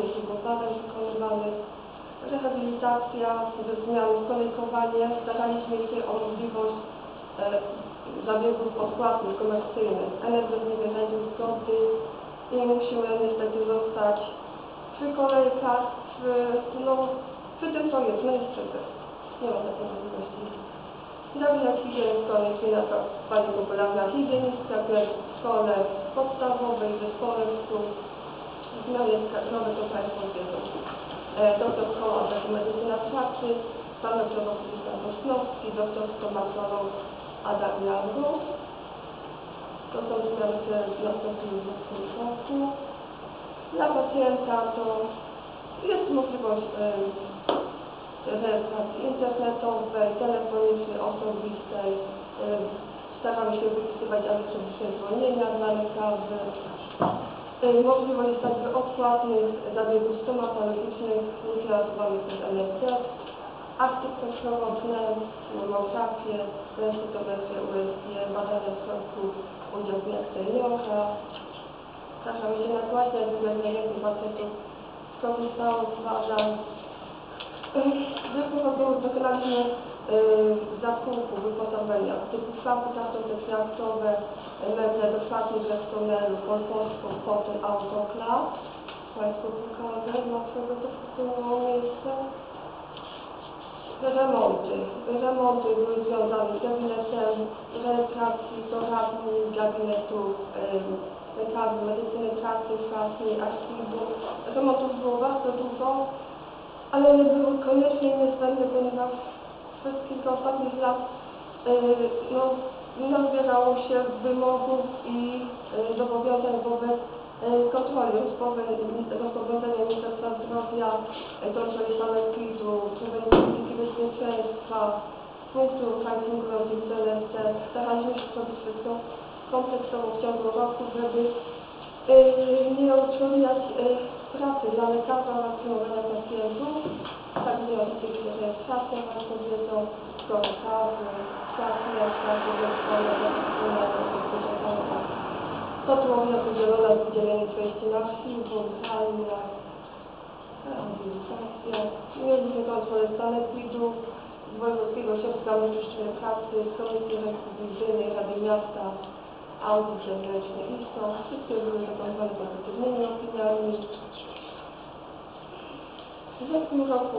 słupów badań wykonywanych, rehabilitacja, ze zmian kolejkowanie. Staraliśmy się o możliwość zabiegów odpłatnych, komercyjnych. NFZ nie wyrządził zgody i musimy niestety zostać przy kolejkach, przy tym co jest, no niestety. Nie ma takiej możliwości. Gabinet higieny koniecznej na pani popularna higienistka w szkole podstawowej, w zespole szkół, zmiany nowe to Państwo wiedzą. Doktor szkoła medycyna pracy, pan doktor Wojciech Bosnowski, doktor stomatolog Adam Jarus. To są zmiany, które nastąpiły w tym roku. Dla pacjenta to jest możliwość rejestracji internetowej, telefonicznej, osobistej. Staramy się wypisywać elektroniczne zwolnienia dla lekarzy. Możliwość odpłatnych zabiegów stomatologicznych niefinansowanych przez NFZ. Akty przewodne, mamografię, densitometrię USG, badania skorków, udział w seniora. Staramy się nagłaśniać wyglądających pacjentów skorzystało z badań. W zeszłym roku dokonaliśmy zakupu wyposażenia typu szafy kartone finansowe, meble do szatni personelu, polską fotel autoklaw. Państwu pokażę, dlaczego to wszystko miało miejsce. Remonty były związane z gabinetem rejestracji, doradni, gabinetu lekarzy, medycyny pracy, szatni, archiwu. Remontów było bardzo dużo, ale one były koniecznie niezbędne, ponieważ przez kilka ostatnich lat nazbierało się wymogów i zobowiązań wobec kontroli rozporządzenia Ministerstwa Zdrowia, kontroli sanepidu, polityki bezpieczeństwa, punktu rankingujących z NFZ. Staraliśmy się zrobić wszystko kompleksowo w ciągu roku, żeby nie utrudniać pracy dla lekarza oraz przyjmowania pacjentów. Tak nie oczywiście, że jest czasem, Państwo wiedzą, korytarzy, czasem, Kotłownia podzielona z wydzieleniem części na archiwum, krajnia, rehabilitacja. Mieliśmy kontrolę sanepidu, z Wojewódzkiego Ośrodka Medycznej Pracy, z Komisji Rewizyjnej Rady Miasta, audyt zewnętrzny ISO. Wszystkie były dokonywane pozytywnymi opiniami. W zeszłym roku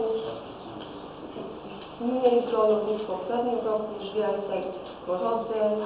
mniej zgonów niż w poprzednim roku, więcej porodzeń.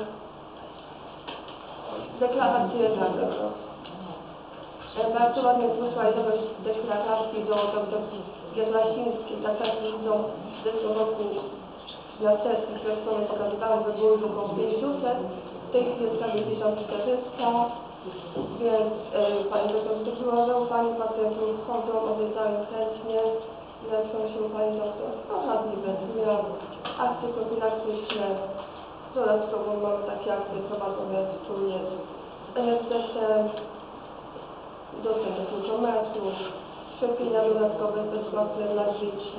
Deklaracje dlaczego? Bardzo ładnie wyszła ilość deklaracji do dr Gierlasińskiej, tak jak widzą w zeszłym roku na sesji, które sobie pokazywałam, że były około 500, w tej chwili jest prawie 1400, więc Pani doktor zwróciła zaufanie, pacjentów chodzą, odwiedzają chętnie, leczą się Pani doktor, żadnych zmian, akcje profilaktyczne. Dodatkowo mamy takie akcje prowadzone wspólnie z NFZ-em, dostęp do glukometrów, szczepienia dodatkowe bezpłatne dla dzieci.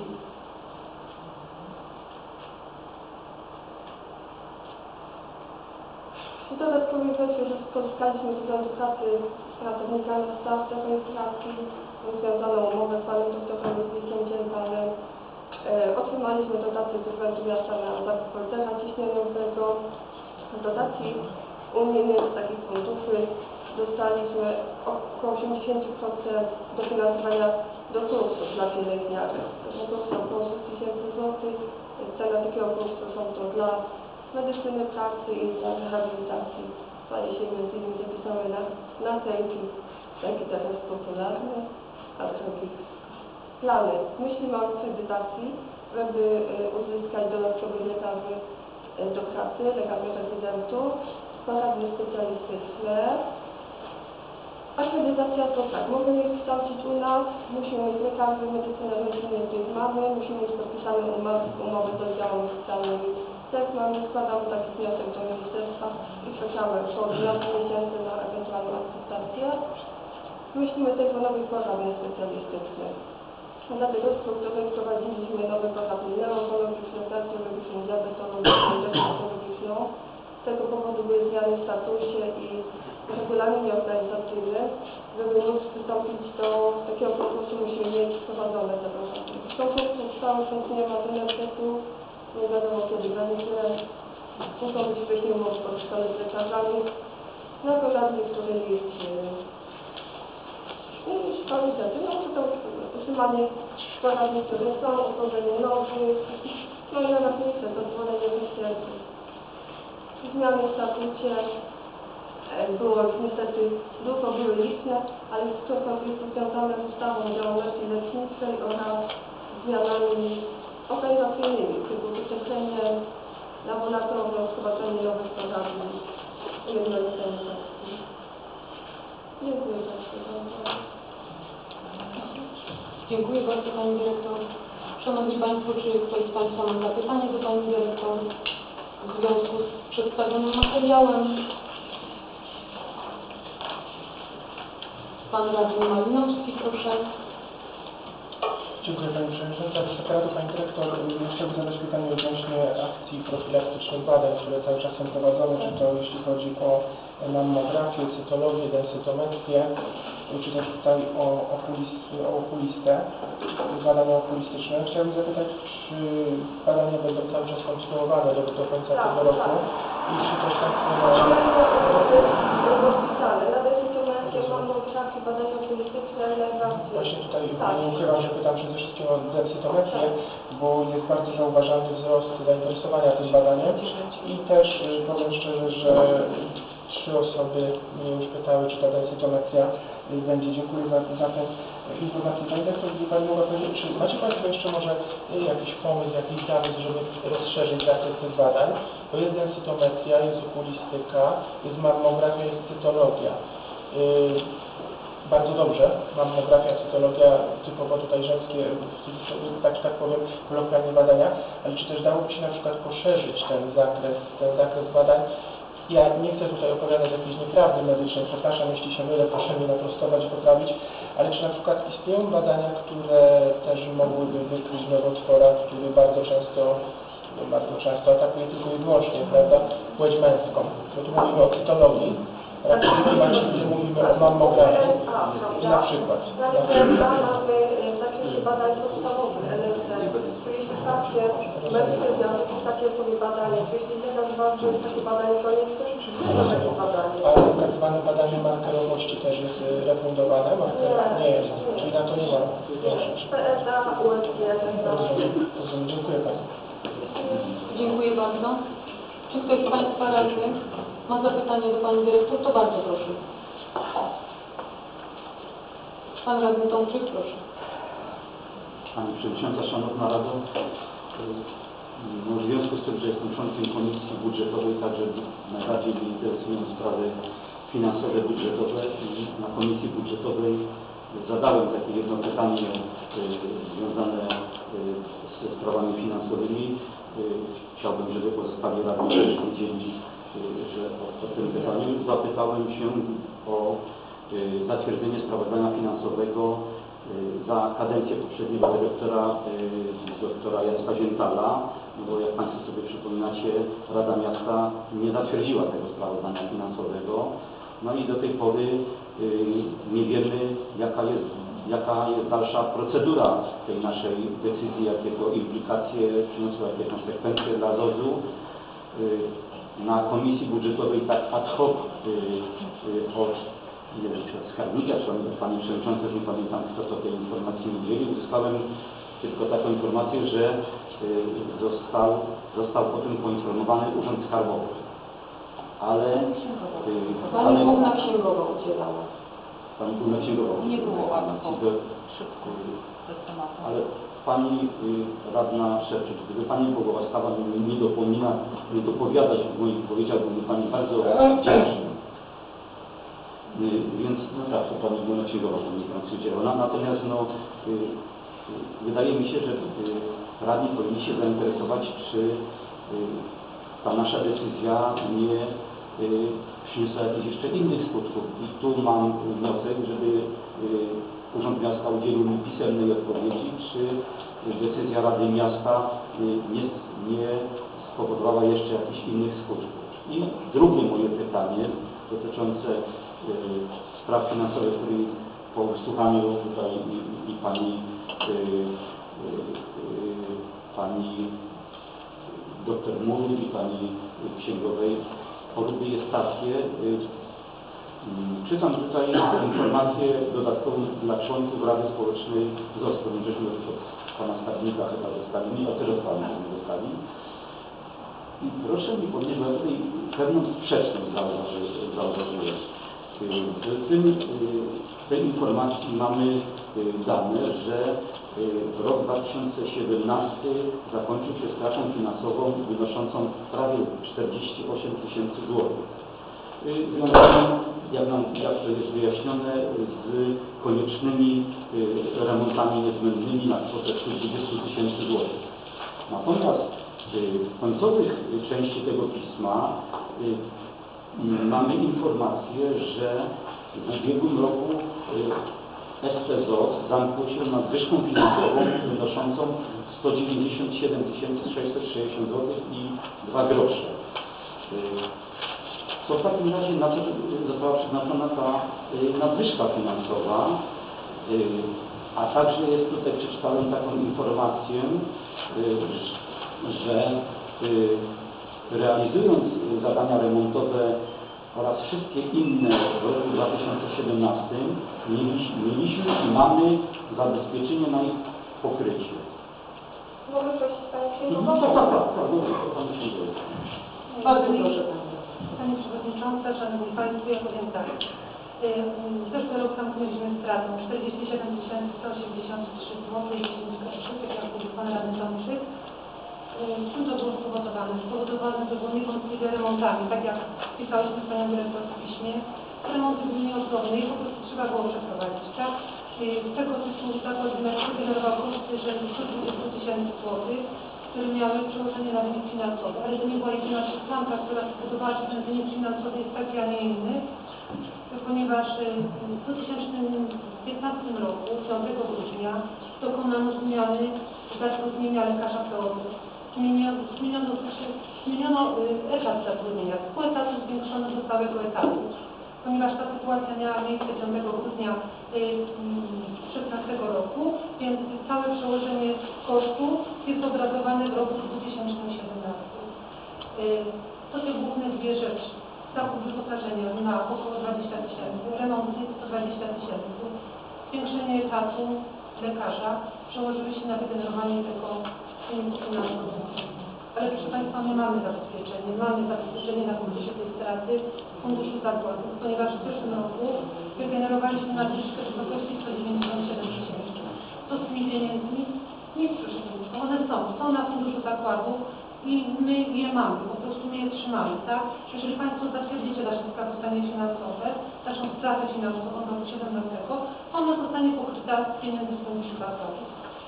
W dodatkowej wersji, że spotkaliśmy z Urzędu Pracy z pracownikami staw rejestracji, związaną umowę z panem doktorem Ludwikiem Dziębanem. Otrzymaliśmy dotację z Urzędu Miasta na zakup politera ciśnieniowego. Z dotacji unijnych z takich funduszy dostaliśmy około 80% dofinansowania do kursów dla pielęgniarek. To jest około 6000 zł. Cena takiego kursu są to dla medycyny pracy i dla rehabilitacji. Panie się między innymi zapisały na tęgi, jaki teraz jest popularny, a drugi plany. Myślimy o akredytacji, żeby uzyskać dodatkowych lekarzy do pracy, lekarzy rezydentów, poradnie specjalistyczne. Akredytacja to tak, możemy je kształcić u nas, musimy mieć lekarzy medycyny rodzinnej, których mamy, musimy mieć podpisane umowy z oddziałami szpitalnymi. Tak mamy, składamy taki wniosek do ministerstwa i czekamy około 12 miesięcy na ewentualną akceptację. Myślimy też o nowych poradniach specjalistycznych. Dlatego w strukturze wprowadziliśmy nowe poradnie neurologiczne, kardiologiczne, diabetologiczne, dermatologiczną. Z tego powodu były zmiany w statusie i regulaminie organizacyjnym, żeby móc przystąpić do takiego konkursu, musimy mieć wprowadzone te programy. Konkurs cały czas nie ma benefetu, nie wiadomo kiedy będzie. Muszą być wcześniej umowy podpisane z lekarzami, na programie, który jest komitety, no to utrzymanie składowni, które są, utworzenie nowych, no i najważniejsze to tworzenie wniosków. Zmiany w statucie było niestety dużo, były liczne, ale to są związane z ustawą o działalności leczniczej oraz zmianami organizacyjnymi, typu wycieplenie laboratorium, wprowadzenie nowych programów jednolitego. Dziękuję bardzo. Dziękuję bardzo Pani Dyrektor. Szanowni Państwo, czy ktoś z Państwa ma zapytanie do Pani Dyrektor w związku z przedstawionym materiałem? Pan Radny Malinowski, proszę. Dziękuję Pani Przewodnicząca. Z sekretariatu Pani Dyrektor chciałbym zadać pytanie odnośnie akcji profilaktycznych badań, które cały czas są prowadzone, czy to jeśli chodzi o mammografię, cytologię, densytometrię, czy też tutaj o okulistę, badania okulistyczne. Chciałbym zapytać, czy badania będą cały czas kontynuowane do końca tego roku i czy też tak badania okulistyczne, właśnie tutaj nie ukrywam, że pytam przede wszystkim o densytometrię, bo jest bardzo zauważalny wzrost zainteresowania tym badaniem i też powiem szczerze, że 3 osoby mnie już pytały, czy ta densytometria będzie. Dziękuję za tę informację. Pani Dyrektor, gdyby Pani mogła powiedzieć, czy macie Państwo jeszcze może jakiś pomysł, jakiś zamysł, żeby rozszerzyć zakres tych badań? Bo jest densytometria, jest okulistyka, jest mammografia, jest cytologia. Bardzo dobrze, mammografia, cytologia, typowo tutaj żeńskie, tak powiem, kolokwialnie badania, ale czy też dałoby się na przykład poszerzyć ten zakres badań? Ja nie chcę tutaj opowiadać jakiejś nieprawdy medycznej, przepraszam, jeśli się mylę, proszę mnie naprostować i poprawić, ale czy na przykład istnieją badania, które też mogłyby wykryć nowotwora, który bardzo często atakuje tylko i wyłącznie, prawda, płeć męską. Bo tu mówimy o cytologii, gdzie mówimy o mammografii i na przykład. Mamy zakresie badań podstawowych, czyli jeśli pacjent mężczyzna jakieś takie sobie badanie, jeśli lekarz uważa, że jest takie badanie, to nie chce przyjść takie badanie. Ale tak zwane badanie markerowości też jest refundowane? Nie jest, czyli na to nie ma. PSA, USG, Rozumiem, dziękuję Pani. Dziękuję bardzo. Czy ktoś z Państwa radnych ma zapytanie do Pani Dyrektor? To bardzo proszę. Pan Radny Tomczyk, proszę. Pani Przewodnicząca, Szanowna Rado, w związku z tym, że jestem członkiem Komisji Budżetowej, także najbardziej mnie interesują sprawy finansowe, budżetowe i na Komisji Budżetowej zadałem takie jedno pytanie związane ze sprawami finansowymi. Chciałbym, żeby pozostali radni też wiedzieli, że o tym pytaniu zapytałem się o zatwierdzenie sprawozdania finansowego za kadencję poprzedniego doktora Jacka Ziętala, bo jak Państwo sobie przypominacie, Rada Miasta nie zatwierdziła tego sprawozdania finansowego. No i do tej pory nie wiemy, jaka jest dalsza procedura tej naszej decyzji, jakie to implikacje przyniosły, jakie konsekwencje dla ZOZ-u. Na Komisji Budżetowej tak ad hoc od nie wiem, czy od skarbnika, czy od Pani Przewodniczącej, nie pamiętam kto to tej informacji udzielił, uzyskałem tylko taką informację, że został o tym poinformowany Urząd Skarbowy. Ale Pani Główna Księgowa udzielała. Pani Główna Księgowa Nie było ale Pani Radna Szewczyk, gdyby Pani była łaskawa nie dopowiadać w moich wypowiedziach, byłby Pani bardzo wdzięczny. Więc no tak, to Pani Główna Księgowa Pani udzielała. Natomiast no, wydaje mi się, że radni powinni się zainteresować, czy ta nasza decyzja nie przyniosła jakichś jeszcze innych skutków. I tu mam wniosek, żeby Urząd Miasta udzielił mi pisemnej odpowiedzi, czy decyzja Rady Miasta nie spowodowała jeszcze jakichś innych skutków. I drugie moje pytanie dotyczące spraw finansowych, które po wysłuchaniu tutaj i pani dr Mur i pani księgowej Choruby jest takie. Czytam tutaj informację dodatkową dla członków Rady Społecznej wzrostu. Żeśmy od pana skarbnika chyba dostali, nie o tyle od pana dostali. I proszę mi powiedzieć, bo ja tutaj pewną sprzeczność zauważyłem. W tej informacji mamy dane, że rok 2017 zakończył się stratą finansową wynoszącą prawie 48 000 złotych. Związaną, jak to jest wyjaśnione, z koniecznymi remontami niezbędnymi na kwotę 20 000 złotych. Natomiast w końcowych części tego pisma mamy informację, że w ubiegłym roku SPZOZ zamknął się nadwyżką finansową wynoszącą 197 660 zł i 2 grosze. Co w takim razie na co została przeznaczona ta nadwyżka finansowa? A także jest tutaj, przeczytałem taką informację, że realizując zadania remontowe oraz wszystkie inne w roku 2017 mieliśmy i mamy zabezpieczenie na ich pokrycie. Mogę prosić Panią Księgową? Bardzo proszę. Pani Przewodnicząca, Szanowni Państwo, ja powiem tak. Zeszły rok zamknęliśmy stratą 47 183 zł i 10 groszy, tak jak mówił Pan Radny Tomczyk. Czym to było spowodowane? Spowodowane to było niewątpliwie remontami, tak jak pisałyśmy z Panią Dyrektor w piśmie. Remonty były nieodzowne i po prostu trzeba było przeprowadzić, tak? Z tego tytułu zakład wygenerował koszty rzędu 120 000 złotych, które miały przełożenie na wynik finansowy, ale to nie była jedyna przesłanka, która spowodowała, że ten wynik finansowy jest taki, a nie inny, ponieważ w 2015 roku, 5 grudnia, dokonano zmiany zatrudnienia lekarza POZ-u. Zmieniono etat zatrudnienia. Z pół etatu zwiększono do całego etatu. Ponieważ ta sytuacja miała miejsce 5 grudnia 2016 roku, więc całe przełożenie kosztów jest obrazowane w roku 2017. To są główne dwie rzeczy. Zakup wyposażenia na około 20 000, remonty 120 000, zwiększenie etatu lekarza przełożyły się na wygenerowanie tego wyniku finansowego. Ale proszę Państwa, my mamy zabezpieczenie na pokrycie tej straty funduszu zakładów, ponieważ w zeszłym roku wygenerowaliśmy nadwyżkę w wysokości 197 000. Co z tymi pieniędzmi? Nic, proszę Państwa, one są na funduszu zakładów i my je mamy, po prostu my je trzymamy, tak? Jeżeli Państwo zatwierdzicie nasze sprawozdanie finansowe, naszą stratę finansową do 2017, ona zostanie pokryta z pieniędzy z funduszu zakładów.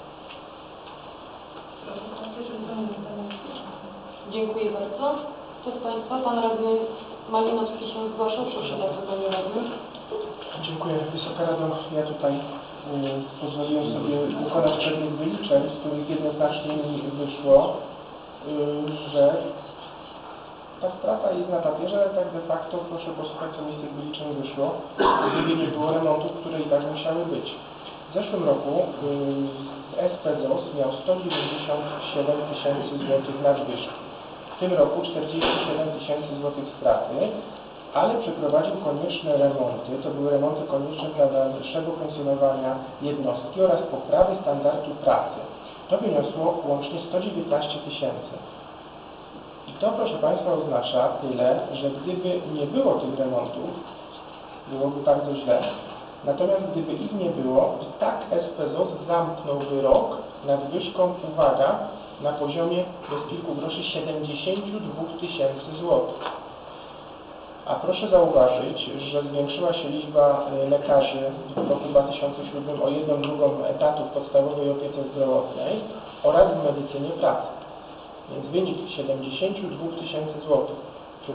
Proszę Państwa, jeżeli to nie zostanie. Dziękuję bardzo. Kto z Państwa? Pan Radny Malinowski się zgłaszał. Proszę bardzo, Panie Radny. Dziękuję. Wysoka Rado, ja tutaj pozwoliłem sobie dokonać pewnych wyliczeń, z których jednoznacznie mi wyszło, że ta strata jest na papierze, ale tak de facto proszę posłuchać, co mi z tych wyliczeń wyszło, gdyby nie było remontów, które i tak musiały być. W zeszłym roku SPZOZ miał 197 000 złotych nadwyżki. W tym roku 47 000 złotych straty, ale przeprowadził konieczne remonty, to były remonty konieczne dla dalszego funkcjonowania jednostki oraz poprawy standardu pracy. To wyniosło łącznie 119 000. I to, proszę Państwa, oznacza tyle, że gdyby nie było tych remontów, byłoby bardzo źle. Natomiast gdyby ich nie było, i tak SPZOZ zamknąłby rok nadwyżką, uwaga, na poziomie bez kilku groszy 72 000 złotych. A proszę zauważyć, że zwiększyła się liczba lekarzy w roku 2007 o 1/2 etatu w podstawowej opiece zdrowotnej oraz w medycynie pracy. Więc wynik 72 000 złotych przy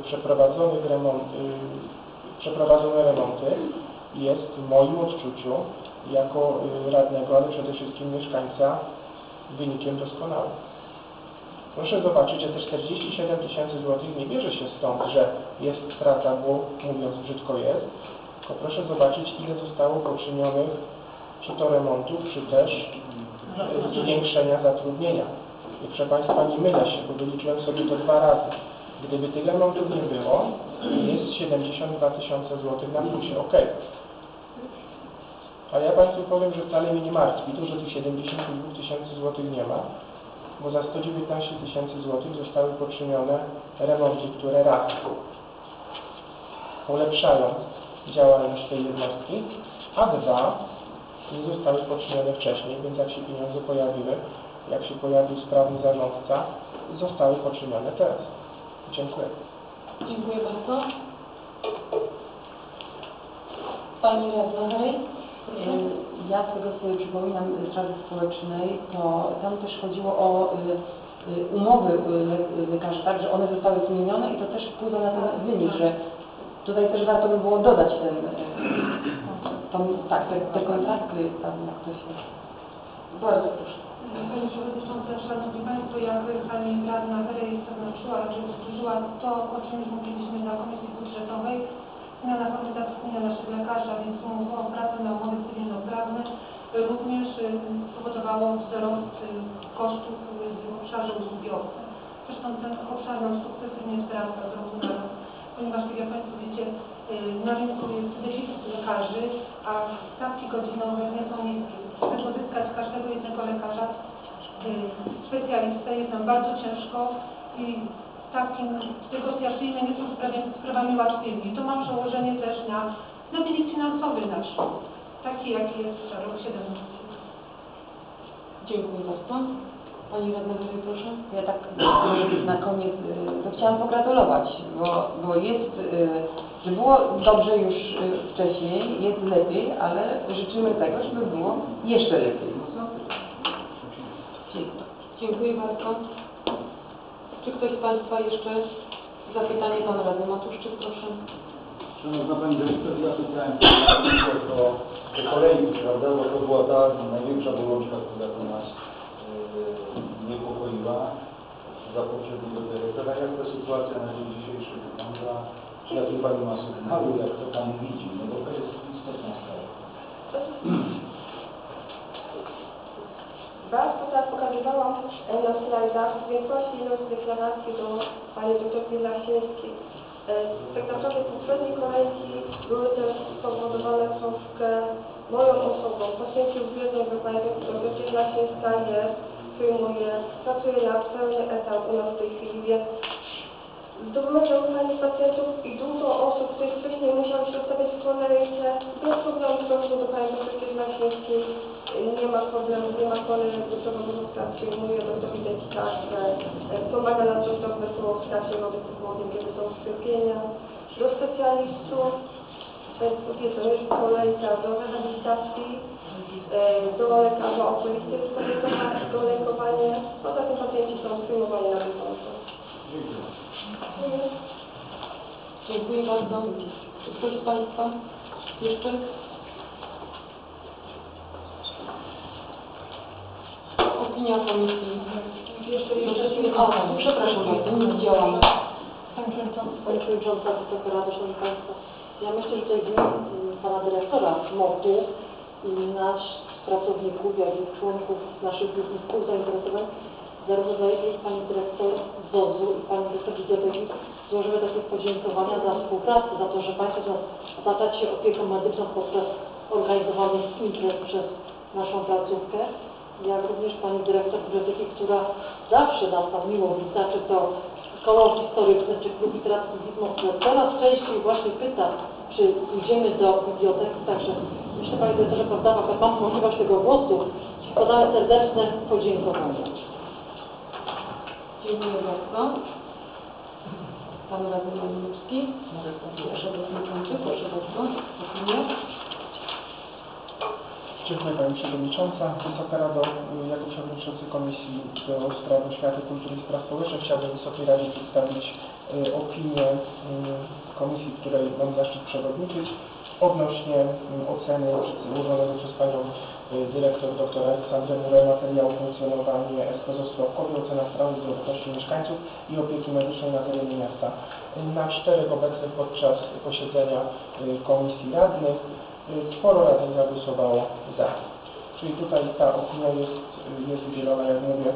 przeprowadzone remonty jest w moim odczuciu jako radnego, ale przede wszystkim mieszkańca wynikiem doskonałym. Proszę zobaczyć, że te 47 000 złotych nie bierze się stąd, że jest strata, bo mówiąc brzydko jest, tylko proszę zobaczyć, ile zostało poczynionych czy to remontów, czy też zwiększenia zatrudnienia. I proszę Państwa, nie mylę się, bo wyliczyłem sobie to 2 razy. Gdyby tych remontów nie było, jest 72 000 złotych na plusie, ok. Ale ja Państwu powiem, że wcale mnie nie martwi to, że tu 72 000 złotych nie ma, bo za 119 000 złotych zostały poczynione remonty, które raz polepszają działalność tej jednostki, a dwa nie zostały poczynione wcześniej, więc jak się pieniądze pojawiły, jak się pojawił sprawny zarządca, zostały poczynione teraz. Dziękuję. Dziękuję bardzo. Pani radna Hej. Ja z tego sobie przypominam z Rady Społecznej, to tam też chodziło o umowy lekarzy, tak, że one zostały zmienione i to też wpływa na ten wynik, że tutaj też warto by było dodać te kontrakty, tam jak to się... Bardzo proszę. Pani Przewodnicząca, Szanowni Państwo, jak Pani Radna Herej zaznaczyła, czy powtórzyła to, o czym już mówiliśmy na Komisji Budżetowej, zmiana formulacji naszych lekarzy, a więc umów o pracę na umowy cywilnoprawne, również spowodowało wzrost kosztów w obszarze usługiowym. Zresztą ten obszar nam sukcesywnie wzrasta z roku na rok, ponieważ, jak Państwo wiecie, na rynku jest deficyt lekarzy, a stawki godzinowe nie są niskie. Żeby pozyskać każdego jednego lekarza, specjalistę jest nam bardzo ciężko i takim negocjacyjne nie są sprawami łatwymi. To ma przełożenie też na wynik finansowy nasz, taki jaki jest za rok 17. Dziękuję bardzo. Pani radna Hej, proszę. Ja tak na koniec to chciałam pogratulować, bo jest, że było dobrze już wcześniej, jest lepiej, ale życzymy tego, żeby było jeszcze lepiej. Dziękuję bardzo. Czy ktoś z Państwa jeszcze zapytanie? Pan radny Matuszczyk, proszę. Szanowna Pani Dyrektor, ja pytałem o kolejki, prawda, bo to była ta największa bolączka, która tu nas niepokoiła za poprzedniego dyrektora. Jak ta sytuacja na dzień dzisiejszy wygląda? Jakie Pani ma sygnały, jak to Pani widzi? No bo to jest istotna sprawa. Bardzo teraz pokazywałam na slajdach w większości ilość deklaracji do Pani doktor Lasińskiej. Tak naprawdę poprzednie kolejki były też spowodowane troszkę moją osobą. Pacjenci już wiedzą, że Pani doktor Lasińska jest, przyjmuje, pracuje na pełny etat u nas w tej chwili, więc zdobywamy zaufanie pacjentów i dużo osób, które wcześniej musiały się ustawiać w kolejce, bez problemu doszło do Pani doktor Lasińskiej. Nie ma problemu, nie ma kolejek, do czego wyrzutka przyjmuje, do tego widać kasę, pomaga nam coś do wesoło w czasie wobec południa, kiedy są szczepienia. Do specjalistów, wiedzą, jest kolejka do rehabilitacji, do lekarza okulisty, do lękowania. Poza tym pacjenci są przyjmowani na bieżąco. Dziękuję bardzo. Czy ktoś z Państwa jeszcze? Opinia komisji. Przepraszam bardzo, nie widziałam. Pani Przewodnicząca, Wysoka Rado, Szanowni Państwo. Ja myślę, że tutaj w imieniu Pana Dyrektora MOP-u i nasz pracowników, jak i członków naszych współzainteresowań, zarówno dla Pani Dyrektor ZOZ-u i Pani Dyrektor Biblioteki złożymy takie podziękowania za współpracę, za to, że Państwo otaczacie się opieką medyczną podczas organizowanych imprez przez naszą placówkę. Jak również Pani Dyrektor Biblioteki, która zawsze nas tam miło wita, czy to koło historyczne, czy klub literacki Widmo, które coraz częściej właśnie pyta, czy idziemy do biblioteki. Także myślę, Panie Dyrektorze, prawda, jak mam możliwość tego głosu, składamy serdeczne podziękowania. Dziękuję bardzo. Pan radny Malinowski. Proszę Przewodniczący, proszę bardzo. Opinia. Dziękuję Pani Przewodnicząca. Wysoka Rado, jako Przewodniczący Komisji do Spraw Oświaty, Kultury i Spraw Społecznych chciałbym Wysokiej Radzie przedstawić opinię Komisji, której mam zaszczyt przewodniczyć odnośnie oceny złożonego przez Panią Dyrektor dr Aleksandrę Murę materiału funkcjonowanie SKOZ Osławkowie, ocena stanu zdrowotności mieszkańców i opieki medycznej na terenie miasta. Na 4 obecnych podczas posiedzenia komisji radnych sporo radnych zagłosowało za. Czyli tutaj ta opinia jest udzielona, jak mówię,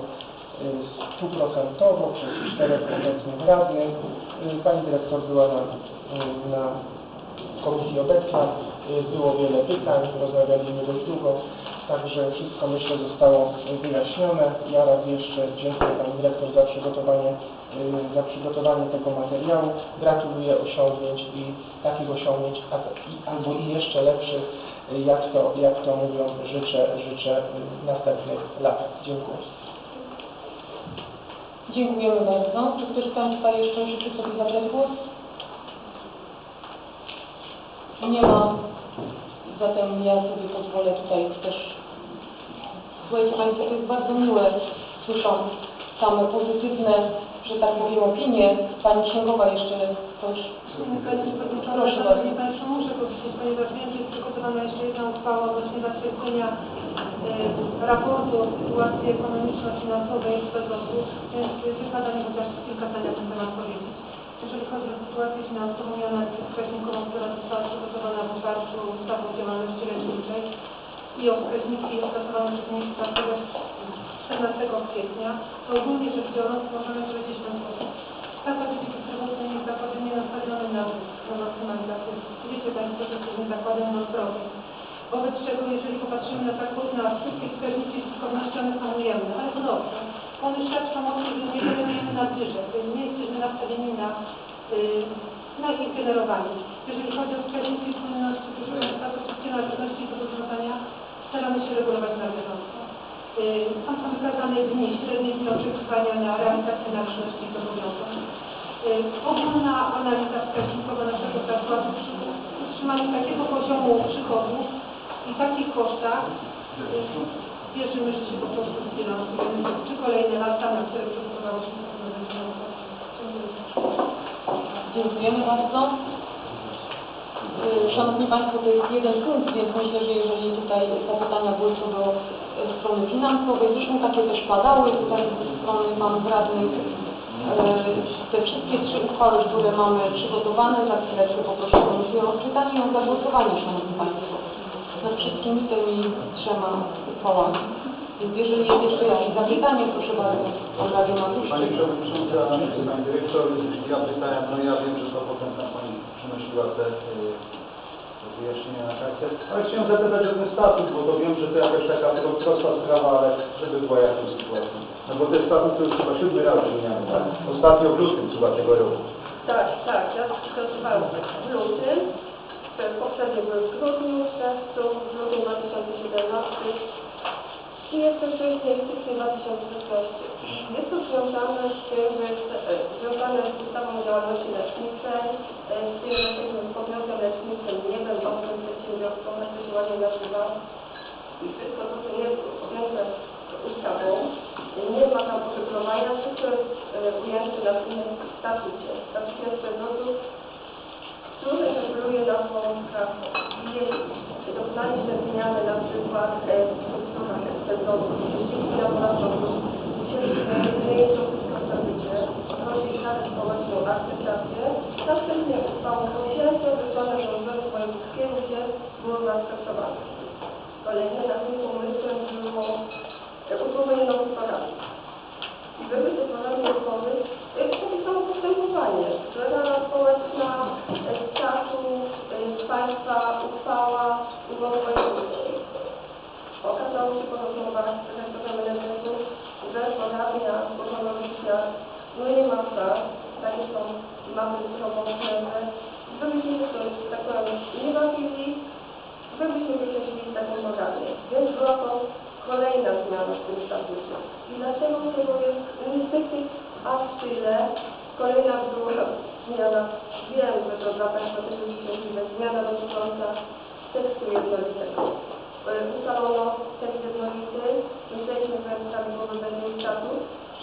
100% przez 4 obecnych radnych. Pani Dyrektor była na komisji obecna, było wiele pytań, rozmawialiśmy dość długo, także wszystko myślę zostało wyjaśnione. Ja raz jeszcze dziękuję Pani Dyrektor za przygotowanie tego materiału. Gratuluję osiągnięć i takich osiągnięć, albo i jeszcze lepszych, jak to mówią, życzę następnych lat. Dziękuję. Dziękujemy bardzo. Czy ktoś z Państwa jeszcze życzy sobie zabrać głos? Nie ma. Zatem ja sobie pozwolę tutaj też. Słuchajcie Państwo, to jest bardzo miłe. Słyszą same pozytywne, że tak powiem, opinie. Pani księgowa jeszcze coś. Proszę bardzo. Państwo, muszę powiedzieć, ponieważ wiem, że jest przygotowana jeszcze jedna uchwała odnośnie zatwierdzenia raportu o sytuacji ekonomiczno-finansowej SKOZ-u, więc wypada mi chociaż kilka zdań na ten temat powiedzieć. Jeżeli chodzi o sytuację finansową i analizę wskaźnikową, która została przygotowana w oparciu o ustawę o działalności leczniczej i o wskaźniki stosowane przez ministra 14 kwietnia, to ogólnie rzecz biorąc możemy powiedzieć w ten sposób. Stawka deficytu zdrowotny jest zakładem nastawiony na maksymalizację. Wiecie Państwo, że jesteśmy zakładem na zdrowie. Wobec czego, jeżeli popatrzymy na wszystkie wskaźniki skuteczności, one są ujemne, ale to dobrze. One świadczą o tym, że nie generujemy nadwyżek, nie jesteśmy nastawieni na ich generowanie. Jeżeli chodzi o wskaźniki płynności, proszę Państwa, to wszystkie należności do zobowiązania staramy się regulować na bieżąco. Są wykazane dni, średnie dni oczekiwania na realizację należności i zobowiązań. Ogólna analiza wskaźnikowa naszego zakładu przy utrzymaniu takiego poziomu przychodów i takich kosztach wierzymy, że się po prostu zbilansujemy, czy kolejne lata, na które przygotowało się Dziękujemy bardzo. Szanowni Państwo, to jest jeden punkt, więc myślę, że jeżeli tutaj zapytania były co do strony finansowej, zresztą takie też padały tutaj ze strony panów radnych. Te wszystkie 3 uchwały, które mamy przygotowane, za chwileczkę poproszę Komisję o odczytanie i o zagłosowanie, Szanowni Państwo, nad wszystkimi tymi 3 uchwałami. Więc jeżeli jest jeszcze jakieś zapytanie, proszę bardzo, Pan Radio Matuszczyk. Pani Przewodnicząca, Pani Dyrektor, ja pytałem, no ja wiem, że to potem tam Pani przynosiła te wyjaśnienia na kartę, ale chciałem zapytać o ten statut, bo to wiem, że to jakaś taka prosta sprawa, ale żeby była jakaś sytuacja. No bo ten statut to już chyba 7 raz zmieniamy, tak? Ostatnio w lutym chyba tego roku. Tak, ja przygotowałam w lutym, poprzednio były w grudniu, w czerwcu, w lutym 2017 i jeszcze wcześniej w styczniu 2016. Jest to związane z tym, że jest związane z ustawą o działalności leczniczej, z tym, że jesteśmy podmiotem leczniczym, nie będącym przedsiębiorstwem, jak to się ładnie nazywa. I wszystko to, co jest objęte ustawą, nie ma tam uregulowania, wszystko jest ujęte na tym statucie. Statucie SKOZ-u, który reguluje naszą pracę. Jeśli dokonanie się zmiany na przykład w strukturach SKOZ-u, jeśli laboratorium, nie jest to wszystko w statucie, prosi Radę Społeczną o akceptację, następnie uchwałą komisarza wysłane do Urzędu Wojewódzkiego, gdzie było zaakceptowane. Kolejnie naszym pomysłem było utworzenie nowych podatków. I były te podatki utworzy takie samo postępowanie, że Rada Społeczna, statut, państwa, uchwała, umowy wojewódzkiej. Okazało się po rozmowach z dyrektorem NFZ-u, że podatnia złożonowiczna no nie ma praw, takie są mapy zdrowotne, żebyśmy to, tak powiem, nie bawili, żebyśmy wykreślili taką podatnię. Więc była to kolejna zmiana w tym statucie. I dlaczego tego jest niestety aż tyle? Kolejna była zmiana, wiem, że to dla Państwa też jest szczęśliwe, zmiana dotycząca tekstu jednolitego. Ustalono tekst jednolity, myśleliśmy, że prawidłowy będzie statut,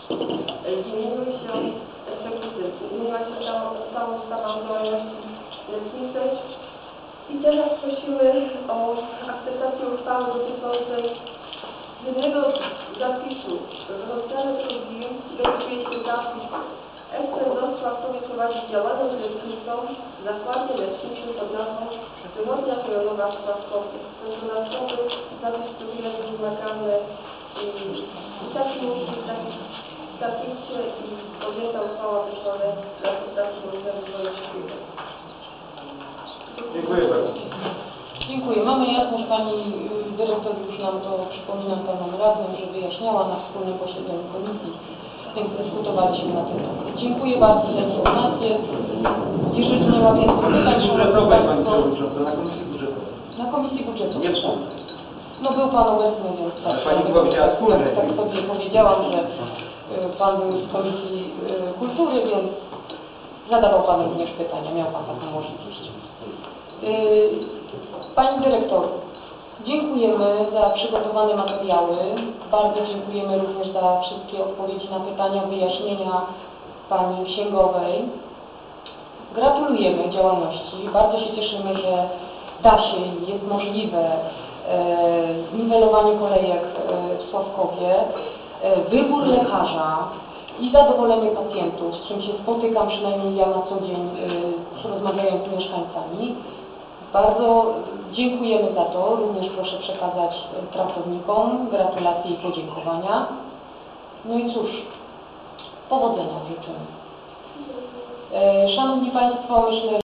zmieniły się przepisy, zmieniła się cała ustawa o działalności leczniczej I teraz prosimy o akceptację uchwały dotyczącej jednego zapisu. W rozdziale drugim dopisuje się zapis. Ekspert który prowadzi działalność leczniczą w zakładzie leczniczym pod nazwą Wychodnia Rejonowa w Sławkowie. Ten dodatkowy zapis, który jest wymagany i taki musi być taki zapisie i podjęta uchwała wyszła na podstawie rozwoju szkoły. Dziękuję bardzo. Dziękuję. Mamy jasność, Pani Dyrektor już nam to, przypominam Panom Radnym, że wyjaśniała na wspólnym posiedzeniu komisji, więc dyskutowaliśmy na ten temat. Dziękuję bardzo za informację. Jeżeli nie ma więcej pytań, Budżetowej Pani Przewodnicząca, na Komisji Budżetowej. na Komisji Budżetowej. Nie wspólnej. No był Pan obecny, więc tak. Ale Pani powiedziała wspólnej. Tak sobie powiedziałam, że Pan był z Komisji Kultury, więc zadawał Pan również pytania, miał Pan taką możliwość. Pani Dyrektor, dziękujemy za przygotowane materiały. Bardzo dziękujemy również za wszystkie odpowiedzi na pytania, wyjaśnienia Pani Księgowej. Gratulujemy działalności. Bardzo się cieszymy, że da się i jest możliwe zniwelowanie kolejek w Sławkowie, wybór lekarza i zadowolenie pacjentów, z czym się spotykam przynajmniej ja na co dzień, rozmawiając z mieszkańcami. Bardzo dziękujemy za to. Również proszę przekazać pracownikom gratulacje i podziękowania. No i cóż, powodzenia życzymy. Szanowni Państwo, myślę,